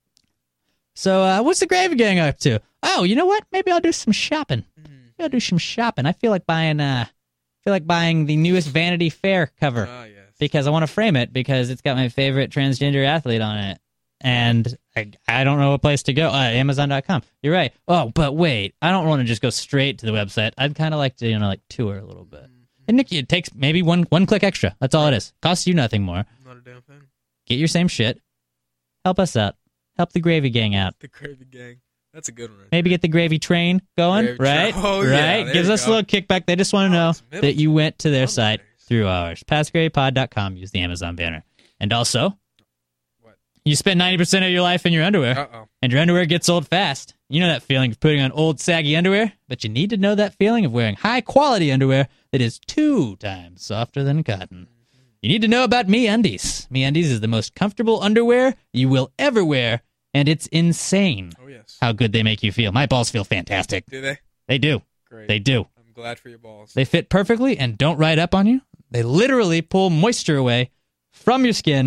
So uh, what's the Gravy Gang up to? Oh, you know what? Maybe I'll do some shopping. Mm. Maybe I'll do some shopping. I feel like buying. Uh, feel like buying the newest Vanity Fair cover Ah, yes. because I want to frame it because it's got my favorite transgender athlete on it, and I I don't know a place to go. Uh, Amazon dot com. You're right. Oh, but wait, I don't want to just go straight to the website. I'd kind of like to, you know, like tour a little bit. And Nikki, it takes maybe one one click extra. That's all it is. Costs you nothing more. Not a damn thing. Get your same shit. Help us out. Help the Gravy Gang out. The Gravy Gang. That's a good one. Right Maybe get the gravy train going, Gravy right? train. Oh, yeah, right? there Gives you us go. a little kickback. They just want to Oh, know it's middle that you went to their Love site letters. through ours. pass great pod dot com. Use the Amazon banner. And also, What? you spend ninety percent of your life in your underwear, Uh-oh. and your underwear gets old fast. You know that feeling of putting on old, saggy underwear? But you need to know that feeling of wearing high-quality underwear that is two times softer than cotton. You need to know about MeUndies. MeUndies is the most comfortable underwear you will ever wear, and it's insane Oh, yes. how good they make you feel. My balls feel fantastic. Do they? They do. Great. They do. I'm glad for your balls. They fit perfectly and don't ride up on you. They literally pull moisture away from your skin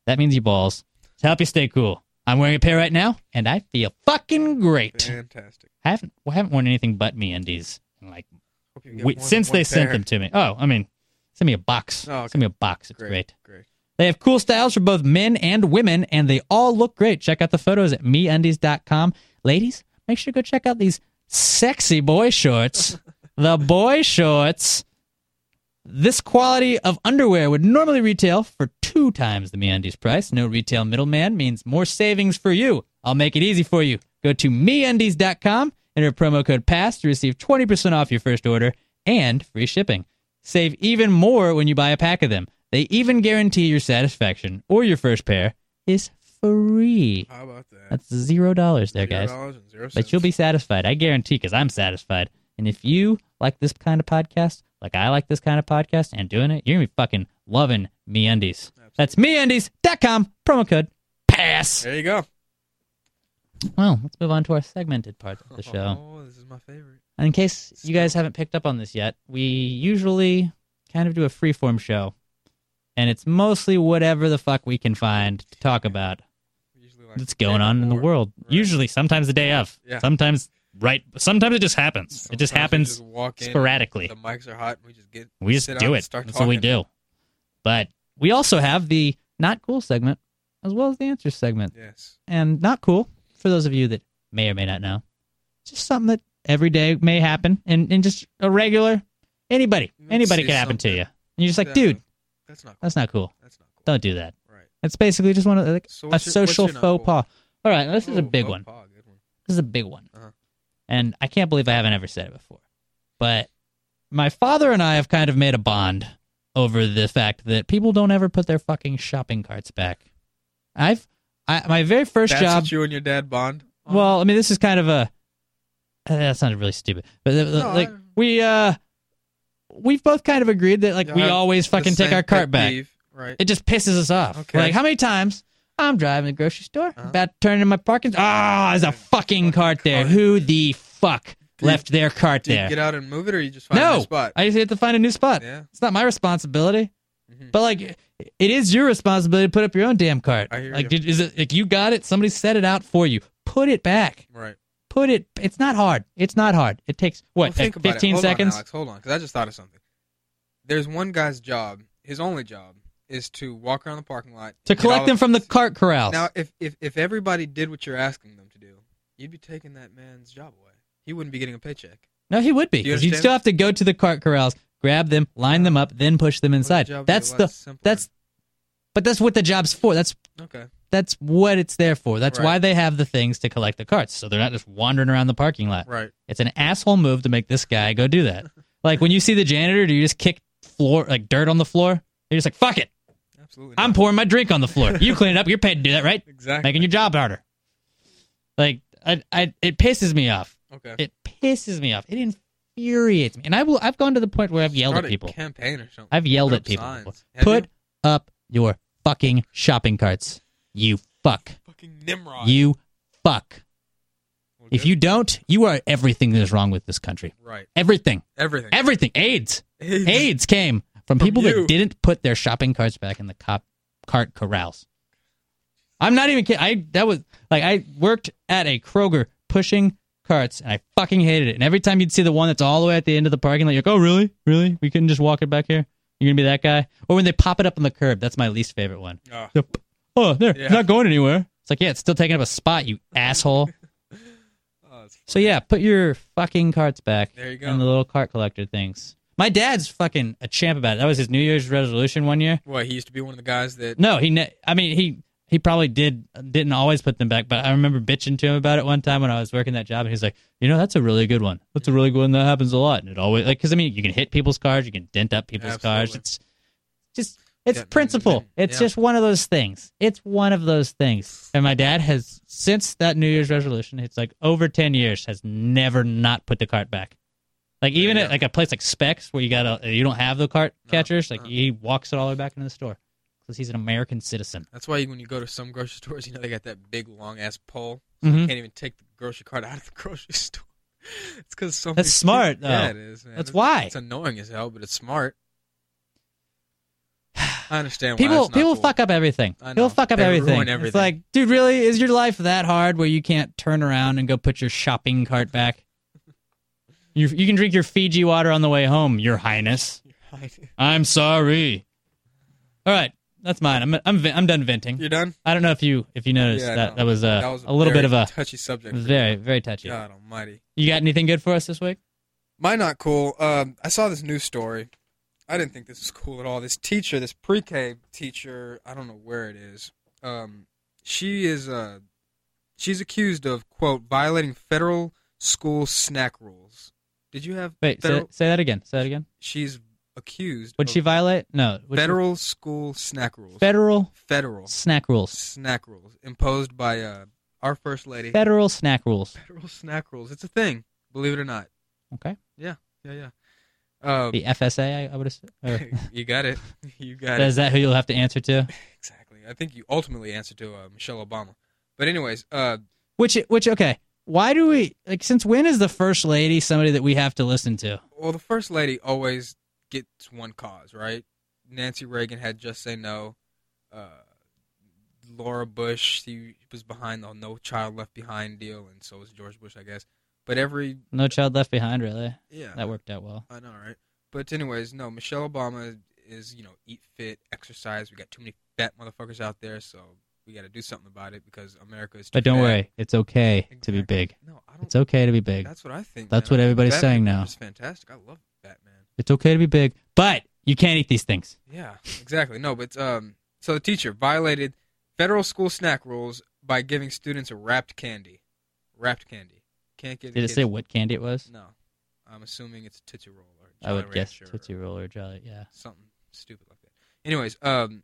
That means you balls. To help you stay cool. I'm wearing a pair right now, and I feel fucking great. Fantastic. I haven't, well, I haven't worn anything but MeUndies like Hope you get we, more since than one they sent pair. them to me. Oh, I mean, send me a box. Oh, okay. Send me a box. It's Great, great. great. They have cool styles for both men and women, and they all look great. Check out the photos at me undies dot com. Ladies, make sure to go check out these sexy boy shorts. The boy shorts. This quality of underwear would normally retail for two times the MeUndies price. No retail middleman means more savings for you. I'll make it easy for you. Go to me undies dot com, enter promo code PASS to receive twenty percent off your first order and free shipping. Save even more when you buy a pack of them. They even guarantee your satisfaction or your first pair is free. How about that? That's zero dollars there, Zero guys. dollars and zero But cents. you'll be satisfied. I guarantee, because I'm satisfied. And if you like this kind of podcast, like I like this kind of podcast and doing it, you're going to be fucking loving MeUndies. That's me undies dot com, promo code PASS. There you go. Well, let's move on to our segmented part of the show. Oh, this is my favorite. In case you guys haven't picked up on this yet, we usually kind of do a freeform show. And it's mostly whatever the fuck we can find to talk about Like that's going on in the world. Right. Usually, sometimes the day of. Yeah. Sometimes, right. Sometimes it just happens. Sometimes it just happens just walk in sporadically. The mics are hot. And we just get. We just sit do it. it. Start That's what we do. But we also have the not cool segment as well as the answers segment. Yes. And not cool, for those of you that may or may not know, just something that every day may happen, and, and just a regular anybody, Let's anybody see can happen to something. you. And you're just like, That- dude, That's not. Cool. that's not cool. That's not cool. Don't do that. Right. It's basically just one of like So a what's your- what's social your not faux cool? pas. All right, this is a Ooh, big faux one. pas, good one. This is a big one. Uh-huh. And I can't believe I haven't ever said it before. But my father and I have kind of made a bond over the fact that people don't ever put their fucking shopping carts back. I've I, my very first That's job. what you and your dad bond. on? Well, I mean, this is kind of a. Uh, that sounded really stupid, but uh, No, like I- we uh, we've both kind of agreed that like You we have always the fucking take same our cart pet back. peeve, right? It just pisses us off. Okay. Like how many times I'm driving to the grocery store, Uh-huh. about to turn in my parking. Ah, there's a fucking cart there. cart. Who the fuck you- left their cart Do you there? get out and move it, or you just find a No, new spot? I just have to find a new spot. Yeah. It's not my responsibility. Mhm. But like, it is your responsibility to put up your own damn cart. I hear like, you. did, is it like you got it? Somebody set it out for you. Put it back. Right. Put it. It's not hard. It's not hard. It takes what? Well, think like about fifteen it. Hold seconds. On, Alex, hold on, because I just thought of something. There's one guy's job. His only job is to walk around the parking lot to get collect all them of- from the cart corrals. Now, if, if if everybody did what you're asking them to do, you'd be taking that man's job away. He wouldn't be getting a paycheck. no, he would be. Do you 'Cause you'd understand? still have to go to the cart corrals, grab them, line them up, then push them inside. job would be That's a lot the. simpler. That's. But that's what the job's for. That's Okay. that's what it's there for. That's Right. why they have the things to collect the carts, so they're not just wandering around the parking lot. Right. It's an asshole move to make this guy go do that. Like when you see the janitor, do you just kick floor like dirt on the floor? You're just like, fuck it. Absolutely. I'm not. pouring my drink on the floor. You clean it up. You're paid to do that, right? Exactly. Making your job harder. Like I, I, it pisses me off. Okay. It pisses me off. It infuriates me. And I will. I've gone to the point where I've yelled Start at a people. campaign or something. I've yelled Put at up people. signs. before. Have Put you? up your fucking shopping carts. You fuck. Fucking Nimrod. You fuck. Well, If good. you don't, you are everything that is wrong with this country. Right. Everything. Everything. Everything. AIDS. AIDS. AIDS came from, From people you. that didn't put their shopping carts back in the cop cart corrals. I'm not even kidding. I that was like I worked at a Kroger pushing carts, and I fucking hated it. And every time you'd see the one that's all the way at the end of the parking lot, you're like, "Oh, really? Really? We couldn't just walk it back here? You're gonna be that guy?" Or when they pop it up on the curb, that's my least favorite one. Oh. So, oh, there, Yeah. it's not going anywhere. It's like, yeah, it's still taking up a spot, you asshole. Oh, it's So yeah, put your fucking carts back. There you go. And the little cart collector things. My dad's fucking a champ about it. That was his New Year's resolution one year. What, he used to be one of the guys that... No, he. Ne- I mean, he he probably did didn't always put them back, but I remember bitching to him about it one time when I was working that job, and he's like, you know, that's a really good one. That's a really good one. That happens a lot, and it always like because I mean, you can hit people's cars, you can dent up people's cars. Absolutely. It's just it's Yeah, principle. mm, It's yeah. just one of those things. It's one of those things. And my dad has since that New Year's resolution, it's like over ten years, has never not put the cart back. Like even you at go. like a place like Specs where you got to you don't have the cart catchers, like no. he walks it all the way back into the store because he's an American citizen. That's why when you go to some grocery stores, you know, they got that big, long-ass pole. Mhm. You can't even take the grocery cart out of the grocery store. It's because so That's many smart, people- Yeah, though. it is, man. That's It's- why. It's annoying as hell, but it's smart. I understand why People that's not people cool. fuck up everything. I know. People fuck up They everything. ruin everything. It's like, dude, really? Is your life that hard where you can't turn around and go put your shopping cart back? You you can drink your Fiji water on the way home, Your Highness. I'm sorry. All right, that's mine. I'm I'm ve- I'm done venting. You're done? I don't know if you if you noticed Yeah, that no. that was, uh, That was a a little bit very of a touchy subject for Very you. very touchy. God almighty. You got anything good for us this week? Mine not cool. Um, I saw this news story. I didn't think this was cool at all. This teacher, this pre-K teacher, I don't know where it is. Um, she is uh, she's accused of, quote, violating federal school snack rules. Did you have Wait, say, federal? say that again. Say that again. She's accused. Would of she violate? No. would she- federal school snack rules. federal Federal snack rules. snack rules imposed by uh, our first lady. Federal snack rules. Federal snack rules. It's a thing, believe it or not. Okay. Yeah, yeah, yeah. Um, The F S A, I, I would assume. Or- you got it. You got Is it. that who you'll have to answer to? Exactly. I think you ultimately answer to uh, Michelle Obama. But anyways, uh, Which, which, okay. Why do we, like, since when is the first lady somebody that we have to listen to? well, the first lady always gets one cause, right? Nancy Reagan had Just Say No. Uh, Laura Bush, she was behind the No Child Left Behind deal, and so was George Bush, I guess. But every No Child Left Behind, really? yeah, That worked out well. I know, right? But anyways, no, Michelle Obama is, you know, eat fit, exercise. We got too many fat motherfuckers out there, so we got to do something about it because America is too But don't fat. worry, it's okay to be Exactly. big. No, I don't. It's okay to be big. That's what I think. That's man. what I think everybody's Batman saying now. It's fantastic. I love Batman. It's okay to be big, but you can't eat these things. Yeah, exactly. No, but um, so the teacher violated federal school snack rules by giving students a wrapped candy. Wrapped candy. Can't get. Did it kids- say what candy it was? No, I'm assuming it's a Tootsie Roll or I Jolly would guess Rancher Tootsie or Roll or Jolly, yeah. something stupid like that. Anyways, um,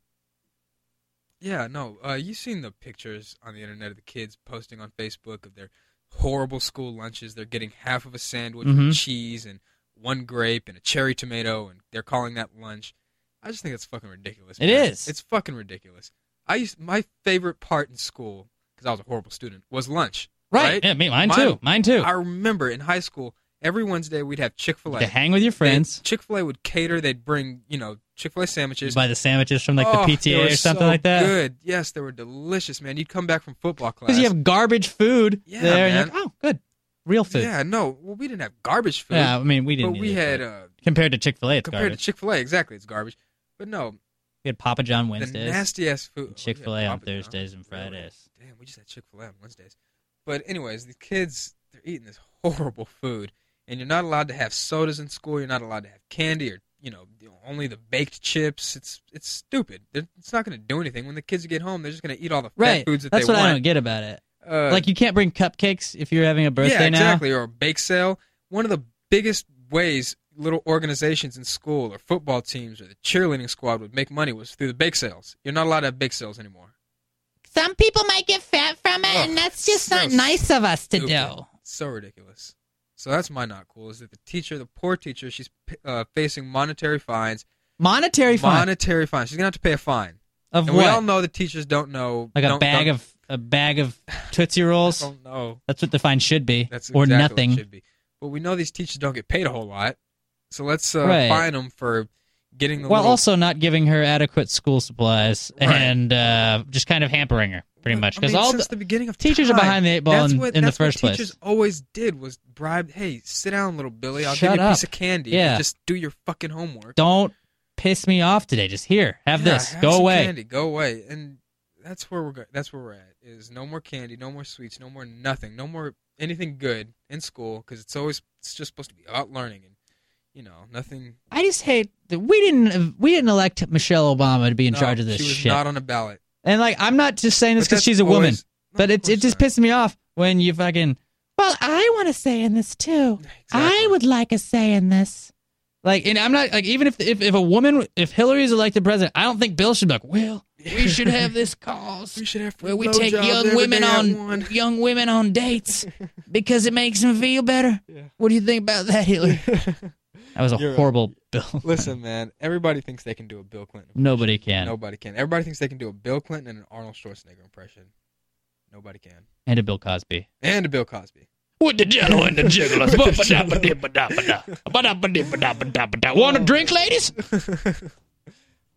yeah, no, uh, you've seen the pictures on the internet of the kids posting on Facebook of their horrible school lunches. They're getting half of a sandwich Mhm. with cheese and one grape and a cherry tomato, and they're calling that lunch. I just think it's fucking ridiculous. It man. is. It's fucking ridiculous. I used my favorite part in school because I was a horrible student was lunch. Right. Yeah, me, mine, too. Mine too. I remember in high school, every Wednesday we'd have Chick-fil-A. To hang with your friends. Chick Fil A would cater. They'd bring, you know, Chick Fil A You sandwiches. buy the sandwiches from like the Oh, P T they A were or something so like that. Good. Yes, they were delicious, man. You'd come back from football class Because you have garbage food Yeah, there, and man. you're like, oh, good, real food. Yeah, no, well, we didn't have garbage food. Yeah, I mean, we didn't. but we either, had but uh, compared to Chick Fil A, it's compared garbage. to Chick Fil A, exactly, it's garbage. But no, We had Papa John the Wednesdays, nasty ass food. Chick Fil Oh, A yeah, on Papa John's. Thursdays and Really? Fridays. Damn, we just had Chick Fil A on Wednesdays. But anyways, the kids, they're eating this horrible food, and you're not allowed to have sodas in school. You're not allowed to have candy or, you know, only the baked chips. It's it's stupid. They're, it's not going to do anything. When the kids get home, they're just going to eat all the fat Right. foods that That's they what want. I don't get about it. Uh, Like you can't bring cupcakes if you're having a birthday yeah, now. exactly, or a bake sale. One of the biggest ways little organizations in school or football teams or the cheerleading squad would make money was through the bake sales. You're not allowed to have bake sales anymore. Some people might get fat from it, Ugh, and that's just so not nice of us to stupid. do. So ridiculous. So that's my not cool, is that the teacher, the poor teacher, she's uh, facing monetary fines. Monetary fine Monetary fines. She's going to have to pay a fine. of And what? we all know that teachers don't know. like a don't- bag don't- of a bag of Tootsie Rolls. I don't know. That's what the fine should be, That's or exactly nothing. What it should be. But we know these teachers don't get paid a whole lot. So let's uh, Right. fine them for getting the While little... also not giving her adequate school supplies Right. and uh, just kind of hampering her, pretty much. I Because mean, all since the, the beginning of teachers are time, behind the eight ball that's in- what, in the that's what first place. teachers always did was bribe. Hey, sit down, little Billy. I'll Shut give you a up. piece of candy. Yeah. Just do your fucking homework. don't piss me off today. Just here, have Yeah, this. have Go some away. Candy, go away. And that's where we're go- that's where we're at. Is no more candy, no more sweets, no more nothing, no more anything good in school because it's always it's just supposed to be about learning and you know nothing. I just hate that we didn't we didn't elect Michelle Obama to be in no, charge of this she was shit. not on a ballot. And like, I'm not just saying this But because that's she's a woman, always- no, but of it's it course just not. pisses me off when you fucking Well, I want to say in this too. I Exactly. would like a say in this. like. And I'm not like even if if if a woman if Hillary is elected president, I don't think Bill should be like, well, we should have this cause We should have where we blowjobs take young every women day at on one. young women on dates because it makes them feel better. What do you think about that, Hillary? that was a You're right. horrible bill. Listen, man. Everybody thinks they can do a Bill Clinton. Nobody can. Nobody can. Everybody thinks they can do a Bill Clinton and an Arnold Schwarzenegger impression. Nobody can. And a Bill Cosby. And a Bill Cosby. With the jello and the jigglers. Want a drink, ladies?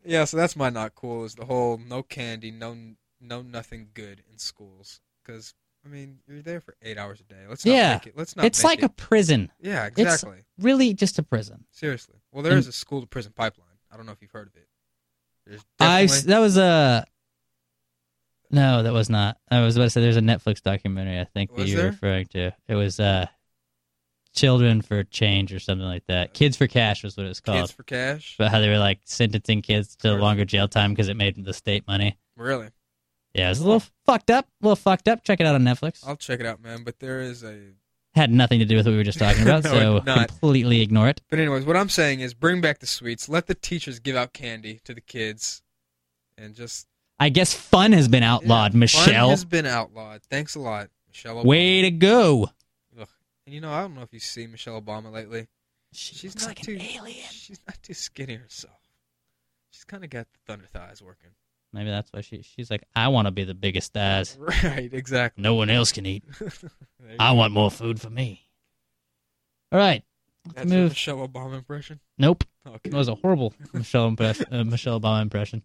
Yeah, so that's my not cool is the whole no candy, no no nothing good in schools. Because, I mean, you're there for eight hours a day. Let's not Yeah. make it. Let's not It's make like it. a prison. Yeah, exactly. It's really just a prison. Seriously. Well, there And- is a school-to-prison pipeline. I don't know if you've heard of it. There's I s- definitely... that was a no, that was not. I was about to say there's a Netflix documentary. I think that Was you were there? referring to. It was uh, Children for Change or something like that. Kids for Cash was what it was called. Kids for Cash? But how they were like sentencing kids to Sure. longer jail time because it made the state money. Really? Yeah, it was a little fucked up. A little fucked up. Check it out on Netflix. I'll check it out, man. But there is a... Had nothing to do with what we were just talking about, No, so it did not. completely ignore it. But anyways, what I'm saying is bring back the sweets. Let the teachers give out candy to the kids. And just... I guess fun has been outlawed, Yeah, Michelle. Fun has been outlawed. Thanks a lot, Michelle Obama. Way to go. Ugh. And you know, I don't know if you've seen Michelle Obama lately. She She's looks not like too, an alien. She's not too skinny herself. She's kind of got the thunder thighs working. Maybe that's why she she's like, I want to be the biggest thighs. Right, exactly. No one else can eat. There you I go. want more food for me. All right. Let's That's your move. Michelle Obama impression? Nope. Okay. It was a horrible Michelle impress- uh, Michelle Obama impression.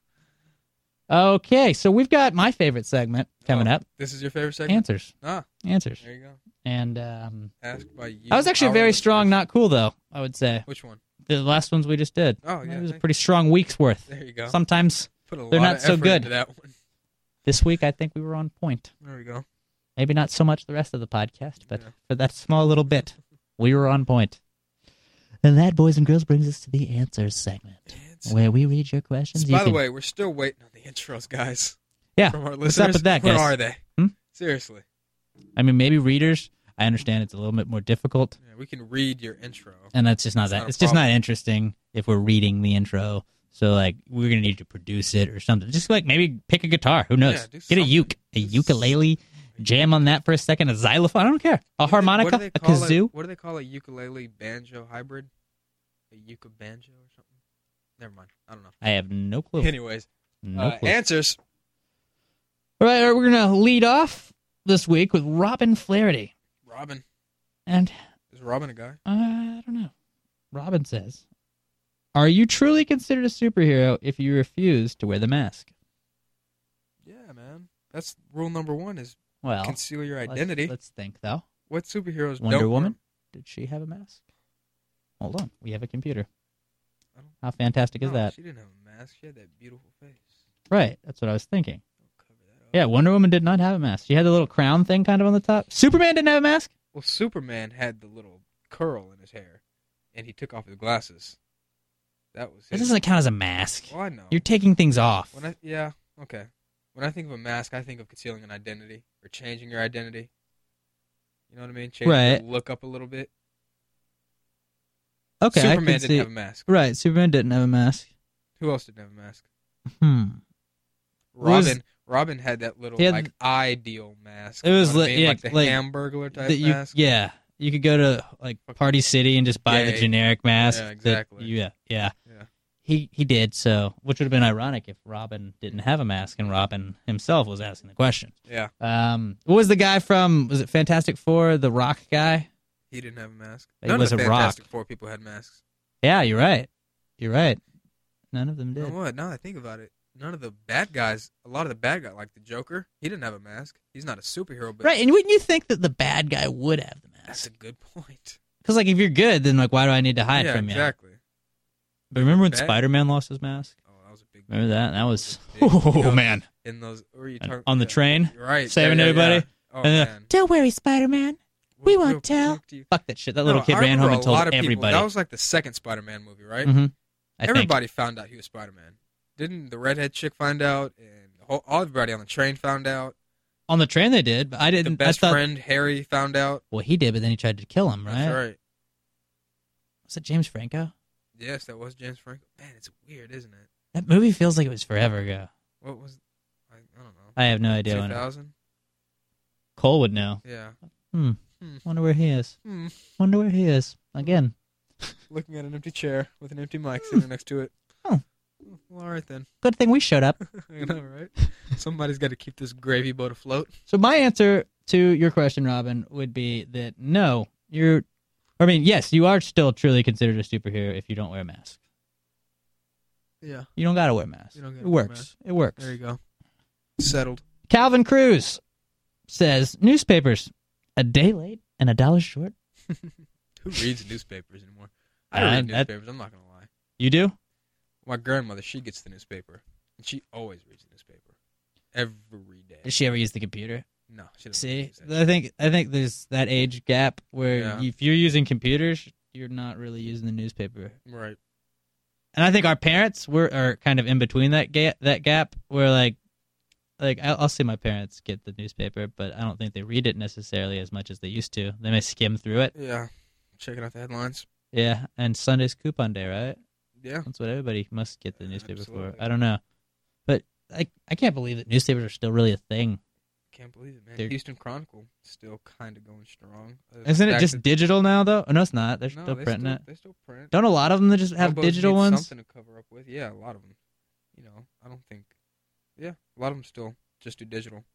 Okay, so we've got my favorite segment coming Oh, up. This is your favorite segment? Answers. Ah, Answers. there you go. And um, Asked by you. I was actually our very listeners. strong, not cool, though, I would say. Which one? The last ones we just did. Oh, yeah, It was a thank pretty strong week's worth. There you go. Sometimes Put a they're lot not of so effort good. into that one. This week, I think we were on point. There we go. Maybe not so much the rest of the podcast, but Yeah. for that small little bit, we were on point. And that, boys and girls, brings us to the answers segment, Answers. where we read your questions. You By the can- way, we're still waiting on the intros, guys. yeah, From our what's listeners. up with that, Where guys? are they? Hmm? Seriously. I mean, maybe readers. I understand it's a little bit more difficult, Yeah, we can read your intro. and that's just not That's that. not a it's just not problem. interesting if we're reading the intro. So, like, we're gonna need to produce it or something. Just like maybe pick a guitar. Who knows? Yeah, do Get a something. uke, a ukulele, jam on that for a second. A xylophone. I don't care. A harmonica, What do they a call kazoo. It, what do they call a ukulele banjo hybrid? A uka banjo or something? Never mind. I don't know. I have no clue. Anyways, No uh, clue. answers. All right, we're going to lead off this week with Robin Flaherty. Robin. And Is Robin a guy? uh, I don't know. Robin says, are you truly considered a superhero if you refuse to wear the mask? Yeah, man. That's rule number one is Well, conceal your let's- identity. Let's, think, though. What superheroes Wonder don't Woman? wear- Did she have a mask? Hold on. We have a computer. I don't- How fantastic is No, that? She didn't have a mask. She had that beautiful face. Right. That's what I was thinking. Don't cover that up. Yeah, Wonder Woman did not have a mask. She had the little crown thing kind of on the top. Superman didn't have a mask? Well, Superman had the little curl in his hair, and he took off his glasses. That was That his. doesn't count as a mask. Well, I know. You're taking things off. When I yeah okay. When I think of a mask, I think of concealing an identity or changing your identity. You know what I mean? Changing Right. your look up a little bit. Okay, I Superman could didn't see. have a mask. Right, Superman didn't have a mask. Who else didn't have a mask? Hmm. Was- Robin. Robin had that little He had- like ideal mask. It was you know what I li- mean? yeah, like the like, Hamburglar type That you, mask. yeah, you could go to like Party City and just buy the Gay. generic mask. Yeah, that- exactly. yeah, yeah. Yeah. He he did so, which would have been ironic if Robin didn't have a mask and Robin himself was asking the question. Yeah. Um, what was the guy from? Was it Fantastic Four? The Rock guy? He didn't have a mask. He None was of the a rock. Fantastic Four people had masks. Yeah, you're right. You're right. None of them You did. know what? Now that I think about it, none of the bad guys, a lot of the bad guys, like the Joker, he didn't have a mask. He's not a superhero, but Right, and wouldn't you think that the bad guy would have the that's a mask? good point. Because like if you're good, then like why do I need to hide yeah, from you? exactly. But remember when Bad- Spider-Man lost his mask? Oh, that was a big. Remember that? That was Big, you oh know, man. In those, or you On- talk, on the yeah, train, right? saving yeah, yeah, everybody, Yeah. Oh and then- man, Don't worry, Spider-Man. We We'll- won't we'll tell. talk to you. Fuck that shit. That little No, kid I ran home remember and a told lot of people- everybody. That was like the second Spider-Man movie, right? Mm-hmm. I think. Everybody found out he was Spider-Man. Didn't the redhead chick find out? And the whole, all everybody on the train found out. On the train they did, but I The didn't. best I thought, friend Harry found out. Well, he did, but then he tried to kill him, right? That's right. Was it James Franco? Yes, that was James Franco. Man, it's weird, isn't it? That movie feels like it was forever ago. What was? I, I don't know. I have no idea. Two When it, thousand. Cole would know. Yeah. Hmm. Hmm. Wonder where he is. Hmm. Wonder where he is. Again. Looking at an empty chair with an empty mic sitting next to it. Oh. Well, all right then. Good thing we showed up. I know, right? Somebody's got to keep this gravy boat afloat. So my answer to your question, Robin, would be that no, you're. I mean, yes, you are still truly considered a superhero if you don't wear a mask. Yeah. You don't gotta wear masks. You don't gotta it wear works. masks. It works. There you go. Settled. Calvin Cruz says newspapers a day late and a dollar short. Who reads newspapers anymore? I don't Uh, read that- newspapers. I'm not gonna lie. You do? My grandmother, she gets the newspaper, and she always reads the newspaper every day. Does she ever use the computer? No, she doesn't. See, use that. I think I think there's that age gap where Yeah. if you're using computers, you're not really using the newspaper. Right. And I think our parents were are kind of in between that gap. That gap where like, like I'll, I'll see my parents get the newspaper, but I don't think they read it necessarily as much as they used to. They may skim through it. Yeah. Checking out the headlines. Yeah, and Sunday's coupon day, right? Yeah. That's what everybody must get the newspaper Absolutely. for. I don't know, but I I can't believe that newspapers are still really a thing. Can't believe it, man. They're- Houston Chronicle still kind of going strong. Uh, Isn't it stacks just of- digital now, though? Oh, no, it's not. They're No, still they printing still, it. They still print. Don't a lot of them that just have Hobos digital need ones? Something to cover up with. Yeah, a lot of them. You know, I don't think. Yeah, a lot of them still just do digital.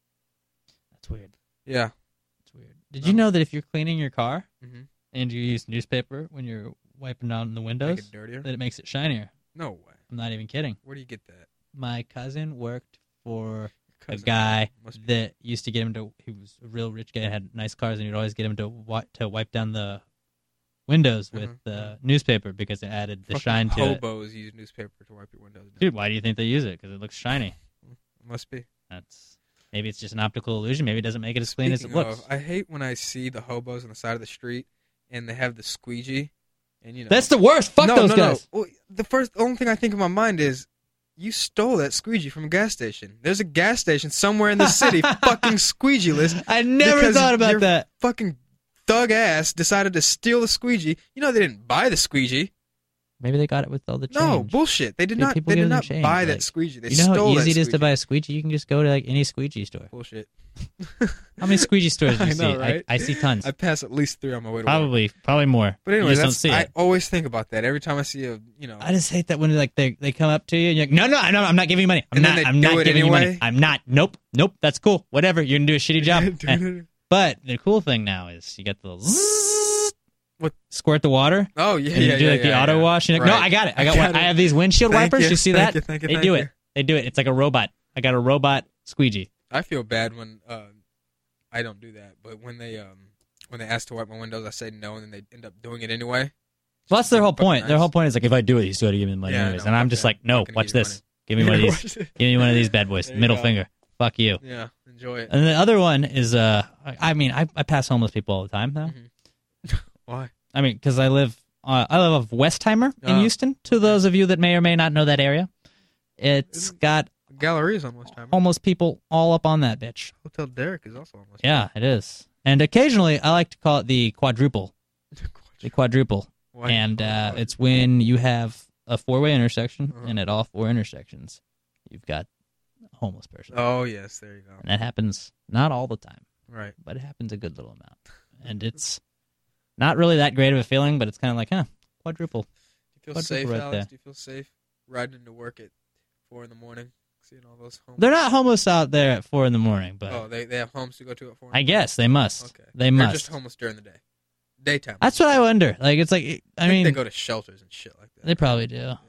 That's weird. Yeah. That's weird. Did you know that if you're cleaning your car Mhm. and you use newspaper when you're wiping down the windows, Make it dirtier? that it makes it shinier? No way. I'm not even kidding. Where do you get that? My cousin worked for a Cousin guy must be- that used to get him to. He was a real rich guy and had nice cars, and he'd always get him to wi- to wipe down the windows with Uh-huh, the uh-huh. newspaper because it added the Fucking shine to it. hobos use newspaper to wipe your windows down. Dude, why do you think they use it? Because it looks shiny. Must be. That's maybe it's just an optical illusion. Maybe it doesn't make it as clean as it Speaking looks. of, I hate when I see the hobos on the side of the street and they have the squeegee, and you know That's the worst. Fuck no, those no, guys. No. Well, the first, the only thing I think in my mind is, you stole that squeegee from a gas station. There's a gas station somewhere in the city, fucking squeegee-less. I never because thought about your that. Fucking thug ass decided to steal the squeegee. You know they didn't buy the squeegee. Maybe they got it with all the change. No, bullshit. They did Dude, not. people They give did them not change, buy like- that squeegee. They You know how stole easy that it is to squeegee. buy a squeegee? You can just go to like any squeegee store. Bullshit. How many squeegee stores do you I know, see? right? I, I see tons. I pass at least three on my way to work. Probably, probably more. But anyway, you just don't that's, see I it. always think about that every time I see a, you know. I just hate that when like they they come up to you and you're like, no, no, no, I'm not giving you money. I'm And then not. they I'm do not it giving you money. anyway? I'm not. Nope, nope. That's cool. Whatever. You're gonna do a shitty job. Do Eh. it. But the cool thing now is you get the zzz, What? squirt the water. Oh yeah, And yeah, you do yeah, like the yeah, auto yeah. wash. And you're like, no, Right. I got it. I got one. it. I have these windshield Thank wipers. you, You see thank that? you, thank you, they thank do you. it. They do it. It's like a robot. I got a robot squeegee. I feel bad when uh, I don't do that, but when they um when they ask to wipe my windows, I say no, and then they end up doing it anyway. Well, that's their whole Fucking point. Their nice. whole point is like, if I do it, you still got to give me the money Yeah, anyways. no, and I'm fuck just that. like, no, Not gonna watch give you this. money. Give me one of these. Watch it. Give me one of these bad boys. There you Middle go. finger. Fuck you. Yeah, enjoy it. And the other one is, uh, I mean, I, I pass homeless people all the time now. Mm-hmm. Why? I mean, because I live, uh, I live off Westheimer in Oh. Houston. To those of you that may or may not know that area, it's got Galleries on West Time. homeless people all up on that bitch. Hotel Derek is also on West Yeah, it is. And occasionally, I like to call it the quadruple. The quadruple. Why? And uh, it's when you have a four-way intersection, Uh-huh. and at all four intersections, you've got a homeless person. Oh yes, there you go. And that happens not all the time, Right. but it happens a good little amount. And it's not really that great of a feeling, but it's kind of like, huh, quadruple. Do you feel Quadruple safe, right Alex? there. Do you feel safe riding into work at four in the morning, seeing all those homeless? They're not homeless out there at four in the morning, but Oh, they they have homes to go to at four. in the I morning? guess they must. Okay. They They're must. just homeless during the day, daytime. That's what I wonder. Like, it's like, I, I think mean, they go to shelters and shit like that. they probably do. Yeah.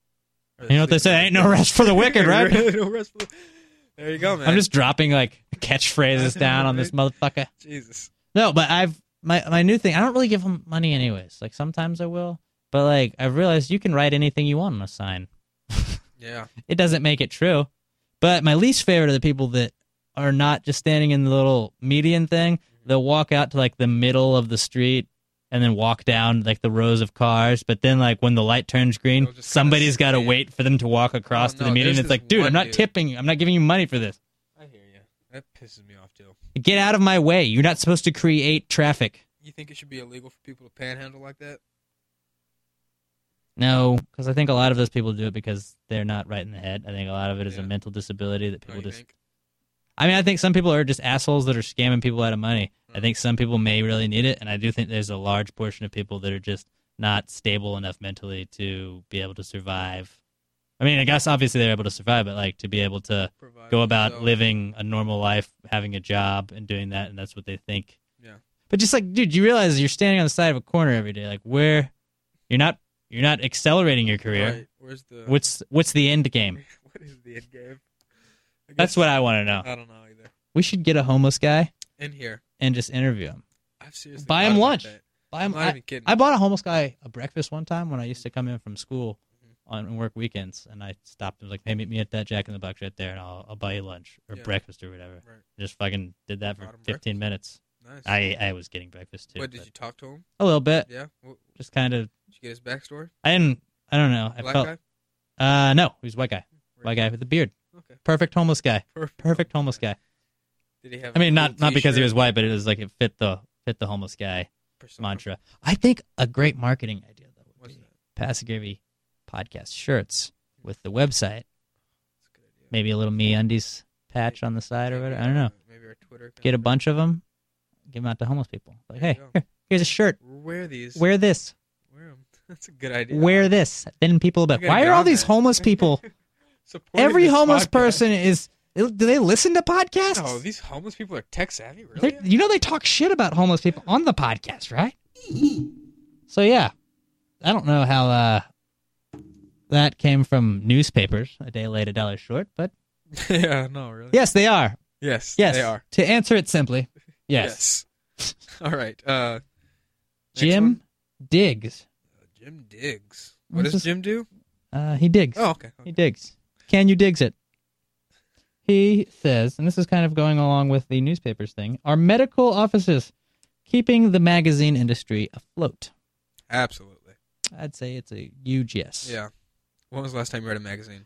Or You know what they sleep say? in Ain't the- no rest for the wicked, right? No rest for the- There you go, man. I'm just dropping like catchphrases down on this motherfucker. Jesus. No, but I've my my new thing. I don't really give them money anyways. Like sometimes I will, but like I've realized you can write anything you want on a sign. Yeah. It doesn't make it true. But my least favorite are the people that are not just standing in the little median thing. They'll walk out to like the middle of the street and then walk down like the rows of cars. But then like when the light turns green, They'll just somebody's kinda got to stand. wait for them to walk across Oh, to no, the median. there's It's this like, dude, I'm one not dude. tipping you. I'm not giving you money for this. I hear you. That pisses me off too. Get out of my way. You're not supposed to create traffic. You think it should be illegal for people to panhandle like that? No, because I think a lot of those people do it because they're not right in the head. I think a lot of it is Yeah. a mental disability that Oh, people you just. think? I mean, I think some people are just assholes that are scamming people out of money. I Mm. think some people may really need it, and I do think there's a large portion of people that are just not stable enough mentally to be able to survive. I mean, I guess obviously they're able to survive, but like to be able to Provide go for about themselves. living a normal life, having a job, and doing that, and that's what they think. Yeah. But just like, dude, you realize you're standing on the side of a corner every day. Like, where you're not, you're not accelerating your career. Right. Where's the? What's what's the end game? What is the end game? I That's guess- what I want to know. I don't know either. We should get a homeless guy In here, and just interview him. I've seriously Buy thought him about lunch. that. Buy him. I'm not I, even kidding. I bought a homeless guy a breakfast one time when I used to come in from school on work weekends, and I stopped and was like, "Hey, meet me at that Jack in the Box right there, and I'll I'll buy you lunch or Yeah. breakfast or whatever." Right. Just fucking did that for Brought him fifteen minutes. Nice. I I was getting breakfast too. What did but you talk to him? A little bit. Yeah. What, Just kind of. did you get his backstory? I didn't. I don't know. I Black felt. guy. Uh, no, he was a white guy. White guy with a beard. Okay. Perfect homeless guy. Perfect. Perfect homeless guy. Did he have? I mean, a not cool not because he t-shirt? was white, but it was like it fit the fit the homeless guy Persona? mantra. I think a great marketing idea though would What's be that? Passive Gravy podcast shirts with the website. That's a good idea. Maybe a little Me Undies patch on the side or Maybe, whatever. I don't know. uh, Maybe our Twitter. Get a bunch of them, give them out to homeless people. Like, There you hey, go. here, here's a shirt. Wear these. Wear this. Wear 'em. That's a good idea. Wear this. Then people will be like, gotta why get are all on these that. homeless people? Supporting Every this homeless podcast. person is. Do they listen to podcasts? No, these homeless people are tech savvy. Really? They- you know they talk shit about homeless people on the podcast, right? So yeah, I don't know how uh, that came from newspapers. A day late, a dollar short. But yeah. No, really. yes, they are. Yes. Yes, They are. To answer it simply, yes. Yes. All right. Uh, next Jim one? Diggs. Jim Diggs. What's What does this- Jim do? Uh, he digs. Oh, okay. He digs. Can you digs it? He says, and this is kind of going along with the newspapers thing, are medical offices keeping the magazine industry afloat? Absolutely. I'd say it's a huge yes. Yeah. When was the last time you read a magazine?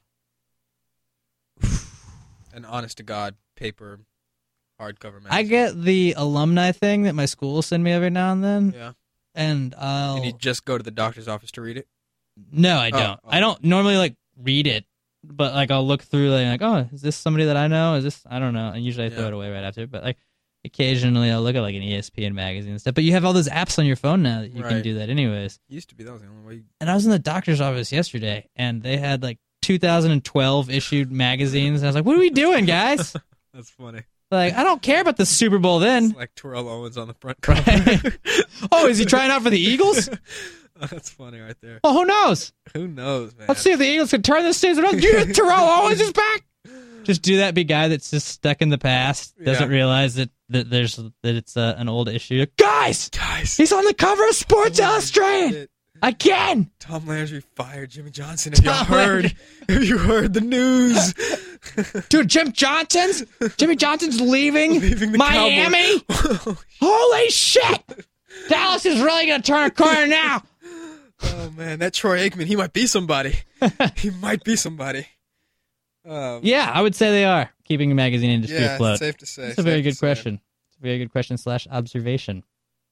An honest to God paper, hardcover magazine. I get the alumni thing that my school will send me every now and then, Yeah. and I'll... Did you just go to the doctor's office to read it? No, I Oh, don't. oh. I don't normally, like, read it, but, like, I'll look through, like, like, oh, is this somebody that I know? Is this... I don't know. And usually I throw Yeah. it away right after, but, like, occasionally I'll look at, like, an E S P N magazine and stuff, but you have all those apps on your phone now that you can Right. do that anyways. Used to be. That was the only way. You... And I was in the doctor's office yesterday, and they had, like, two thousand twelve issued magazines, and I was like, what are we doing, guys? That's funny. Like, I don't care about the Super Bowl then. It's like Terrell Owens on the front cover. Right. Oh, is he trying out for the Eagles? Oh, that's funny right there. Oh, who knows? Who knows, man? Let's see if the Eagles can turn this season around. You, Terrell Owens is back. Just do that. Be guy that's just stuck in the past. Doesn't Yeah. realize that, that there's that it's uh, an old issue. Guys, Guys. he's on the cover of Sports Holy Illustrated shit. again. Tom Landry fired Jimmy Johnson. Have you Tom heard? Landry. Have you heard the news? Dude, Jim Johnson's Jimmy Johnson's leaving, Leaving the Miami. Cowboys. Holy shit! Dallas is really gonna turn a corner now. Oh man, that Troy Aikman, he might be somebody. He might be somebody. Um, Yeah, I would say they are keeping the magazine industry yeah, afloat. safe to say. That's a very safe to good say. question. It's a very good question slash observation.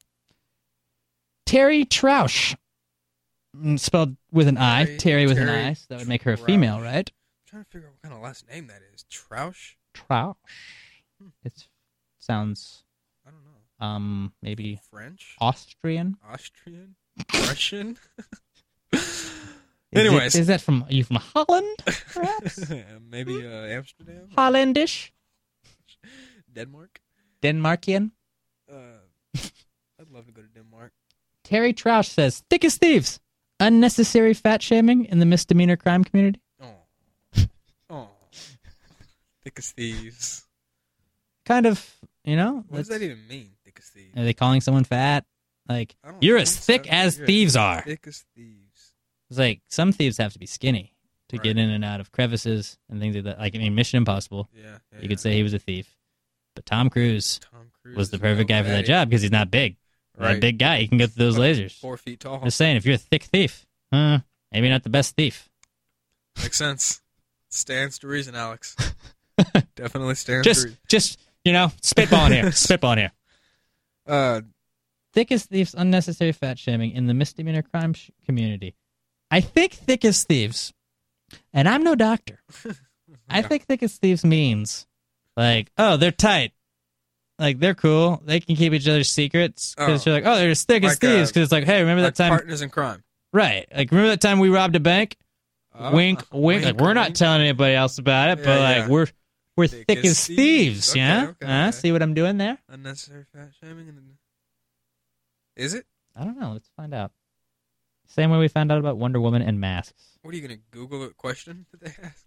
Terry Troush, Mm, spelled with an I. Terry- Terry with an Terry I. So that would make her a Troush. female, right? I'm trying to figure out what kind of last name that is. Troush? Troush. It sounds I don't know. um maybe French? Austrian. Austrian? Russian? Is Anyways. it, is that from? Are you from Holland? Perhaps Maybe uh, Amsterdam? Hollandish, Denmark? Denmarkian. Uh, I'd love to go to Denmark. Terry Troush says, "Thick as thieves, unnecessary fat shaming in the misdemeanor crime community." Oh. Oh. Thick as thieves. Kind of, you know. What does that's- that even mean, thick as thieves? Are they calling someone fat? Like, I don't you're think as so. thick as You're thieves as are. Thick as thieves. It's like some thieves have to be skinny to get Right. in and out of crevices and things like that. Like, I mean, Mission Impossible. Yeah. yeah You could say he was a thief, but Tom Cruise Tom Cruise was the is perfect no guy for that fatty. job because he's not big. Not a Right. big guy. He can get through those lasers. Four feet tall. Just saying, if you're a thick thief, uh, maybe not the best thief. Makes sense. Stands to reason, Alex. Definitely stands Just, to reason. just you know, spitballing here, spitballing here. Uh, Thick as thieves, unnecessary fat shaming in the misdemeanor crime sh- community. I think thick as thieves, and I'm no doctor. I Yeah. think thick as thieves means like, oh, they're tight, like they're cool, they can keep each other's secrets because Oh. you're like, oh, they're as thick as Like, uh, thieves because it's like, hey, remember like that time, partners in crime. right? Like, remember that time we robbed a bank? Uh, wink, wink. Like, we're not wink. telling anybody else about it, Yeah, but like yeah. we're we're Thick thick, as as thieves. thieves. Okay, Yeah, okay, uh, okay. see what I'm doing there? Unnecessary fat shaming. And... Is it? I don't know. Let's find out. Same way we found out about Wonder Woman and masks. What are you gonna Google a question that they asked?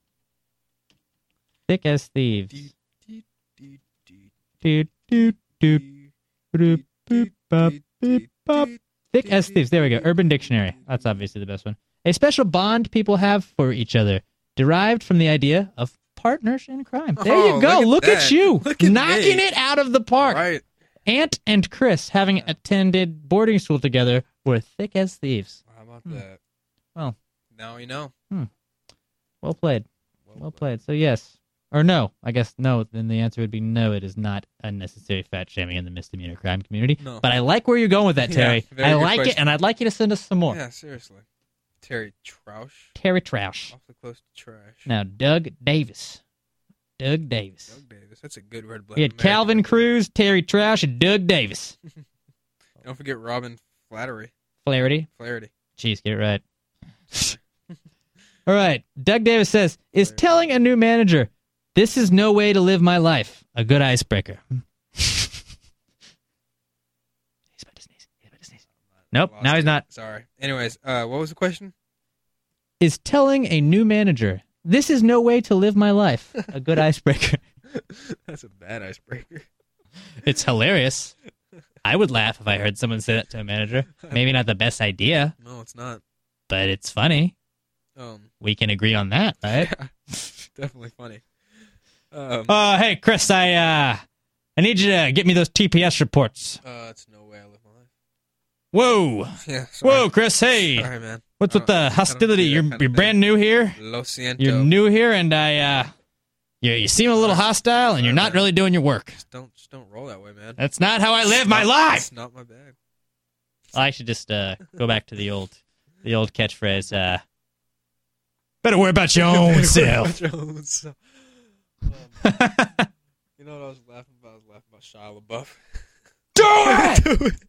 Thick as thieves. Dee, dee, dee, dee, Doot, doot, doot, dee, doot, boop, bop, dee, boop, dee, bop. dee, Thick dee, as thieves. There we go. dee, Urban Dictionary. That's obviously the best one. A special bond people have for each other, derived from the idea of partners in crime. There Oh, you go. look Look at at, that. you. Look at knocking me. it out of the park. Right. Ant and Chris, having attended boarding school together, were thick as thieves. How about Hmm. that? Well. Now you know. Well played. Well played. So yes. Or no. I guess no. Then the answer would be no. It is not unnecessary fat shaming in the misdemeanor crime community. No. But I like where you're going with that, Yeah, Terry. very I good like it, question. and I'd like you to send us some more. Yeah, seriously. Terry Troush. Terry Troush. Awfully close to trash. Now, Doug Davis. Doug Davis. Doug Davis. That's a good red blood. We had Calvin Cruz, Terry Troush, and Doug Davis. Don't forget Robin Flattery. Flaherty. Flaherty. Jeez, get it right. All right. Doug Davis says, is telling a new manager, this is no way to live my life, a good icebreaker? He's about to sneeze. He's about to sneeze. Nope, Lost now he's it. not. Sorry. Anyways, uh, what was the question? Is telling a new manager, this is no way to live my life, a good icebreaker? That's a bad icebreaker. It's hilarious. I would laugh if I heard someone say that to a manager. Maybe not the best idea, No, it's not. but it's funny. Um, We can agree on that, right? yeah, definitely funny. Um, Uh, hey, Chris, I uh, I need you to get me those T P S reports. uh, it's no way I live my life. Whoa. Yeah, sorry. Whoa, Chris, hey. Sorry, man. What's I with don't- I the don't hostility? do that You're, kind of you're thing. brand new here. Lo siento. You're new here, and I, uh, you, you seem a little hostile, and you're not really doing your work. Just don't, just don't roll that way, man. That's not how I live It's my not- life. It's not my bag. I should just uh, go back to the old, the old catchphrase. Uh, better worry about your own self. Your own self. Oh, man. You know what I was laughing about? I was laughing about Shia LaBeouf. Do it! Do it.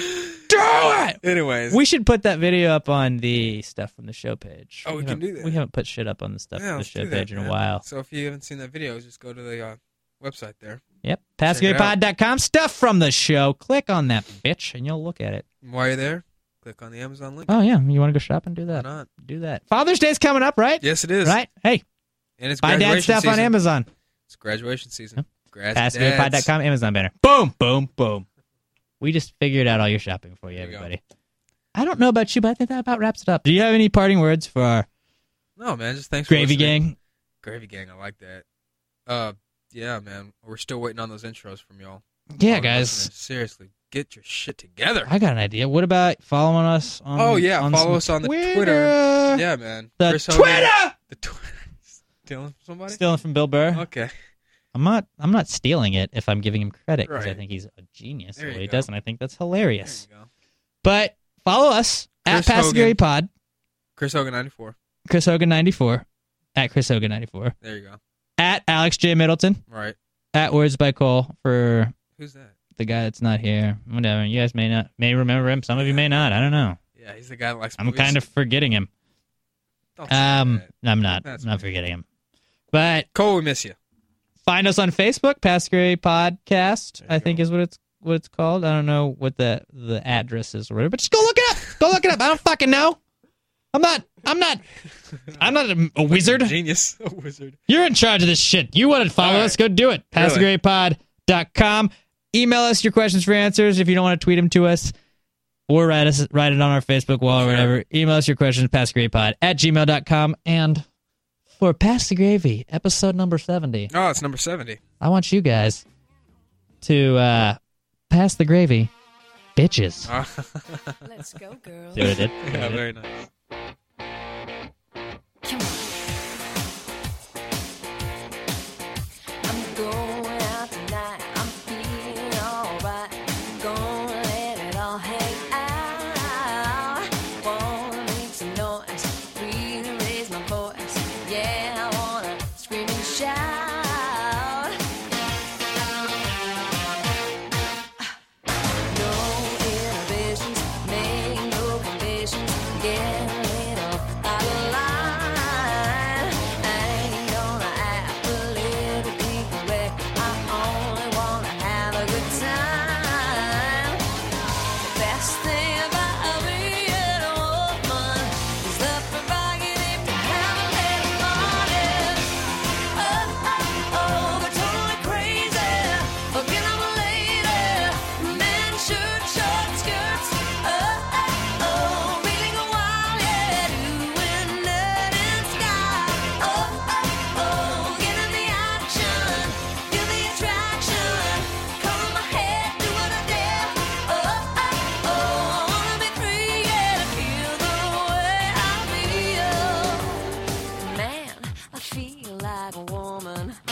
Do it! Anyways, We should put that video up on the stuff from the show page. Oh, we can haven't- do that. We haven't put shit up on the stuff yeah, from the let's show do that, page in a man. while. So if you haven't seen that video, just go to the uh, website there. Yep, Check pass it gay out. pod dot com. Stuff from the show. Click on that bitch, and you'll look at it. And while you're there, click on the Amazon link. Oh, yeah. You want to go shopping? Do Why that. not? Do that. Father's Day's coming up, right? Yes, it is. Right? Hey, And it's buy graduation dad stuff season. on Amazon. It's graduation season. Grads pass gay pod dot com, Amazon banner. Boom, boom, boom. We just figured out all your shopping for you, There you everybody. I don't know about you, but I think that about wraps it up. Do you have any parting words for our No, man, just thanks for Gravy listening. Gang? Gravy Gang, I like that. Uh, yeah, man, we're still waiting on those intros from y'all. Yeah, All the guys. listeners. Seriously, get your shit together. I got an idea. What about following us on Oh yeah, on follow some us on the Twitter? Twitter. Yeah, man. The Chris Hogan- Twitter! The Twitter. Stealing from somebody? Stealing from Bill Burr. Okay. I'm not I'm not stealing it if I'm giving him credit because I Right. think he's a genius There the you way he go. does, and I think that's hilarious. There you go. But follow us at Chris Pass the Gravy Hogan. Pod, Chris Hogan ninety-four. Chris Hogan ninety-four, at Chris Hogan ninety-four, There you go. at Alex J Middleton, Right. at Words by Cole for Who's that? the guy that's not here. Whatever. You guys may not may remember him. Some of you may not. I don't know. Yeah, he's the guy that likes I'm movies. kind of forgetting him. Don't say Um, that. no, I'm not. That's I'm not weird. forgetting him. But Cole, we miss you. find us on Facebook, Pass the Gravy Podcast. There you I think go. is what it's what it's called. I don't know what the the address is or whatever, but just go look it up. Go look it up. I don't fucking know. I'm not. I'm not. I'm not a, a wizard. Genius. A wizard. You're in charge of this shit. You want to follow All us? right. Go do it. pass the gravy pod dot com. Email us your questions for answers if you don't want to tweet them to us. Or write us write it on our Facebook wall or Sure. whatever. Email us your questions, pass the gravy pod at gmail dot com. And for Pass the Gravy, episode number seventy, Oh, it's number seventy. I want you guys to uh, pass the gravy, bitches. Let's go, girl. See what I did? Yeah, very nice. Come on. I'm going out tonight. I'm feeling alright. Gonna let it all hang out. Wanna make some noise. Really raise my voice. Yeah, I wanna scream and shout. No inhibitions, make no conditions. Get like a woman.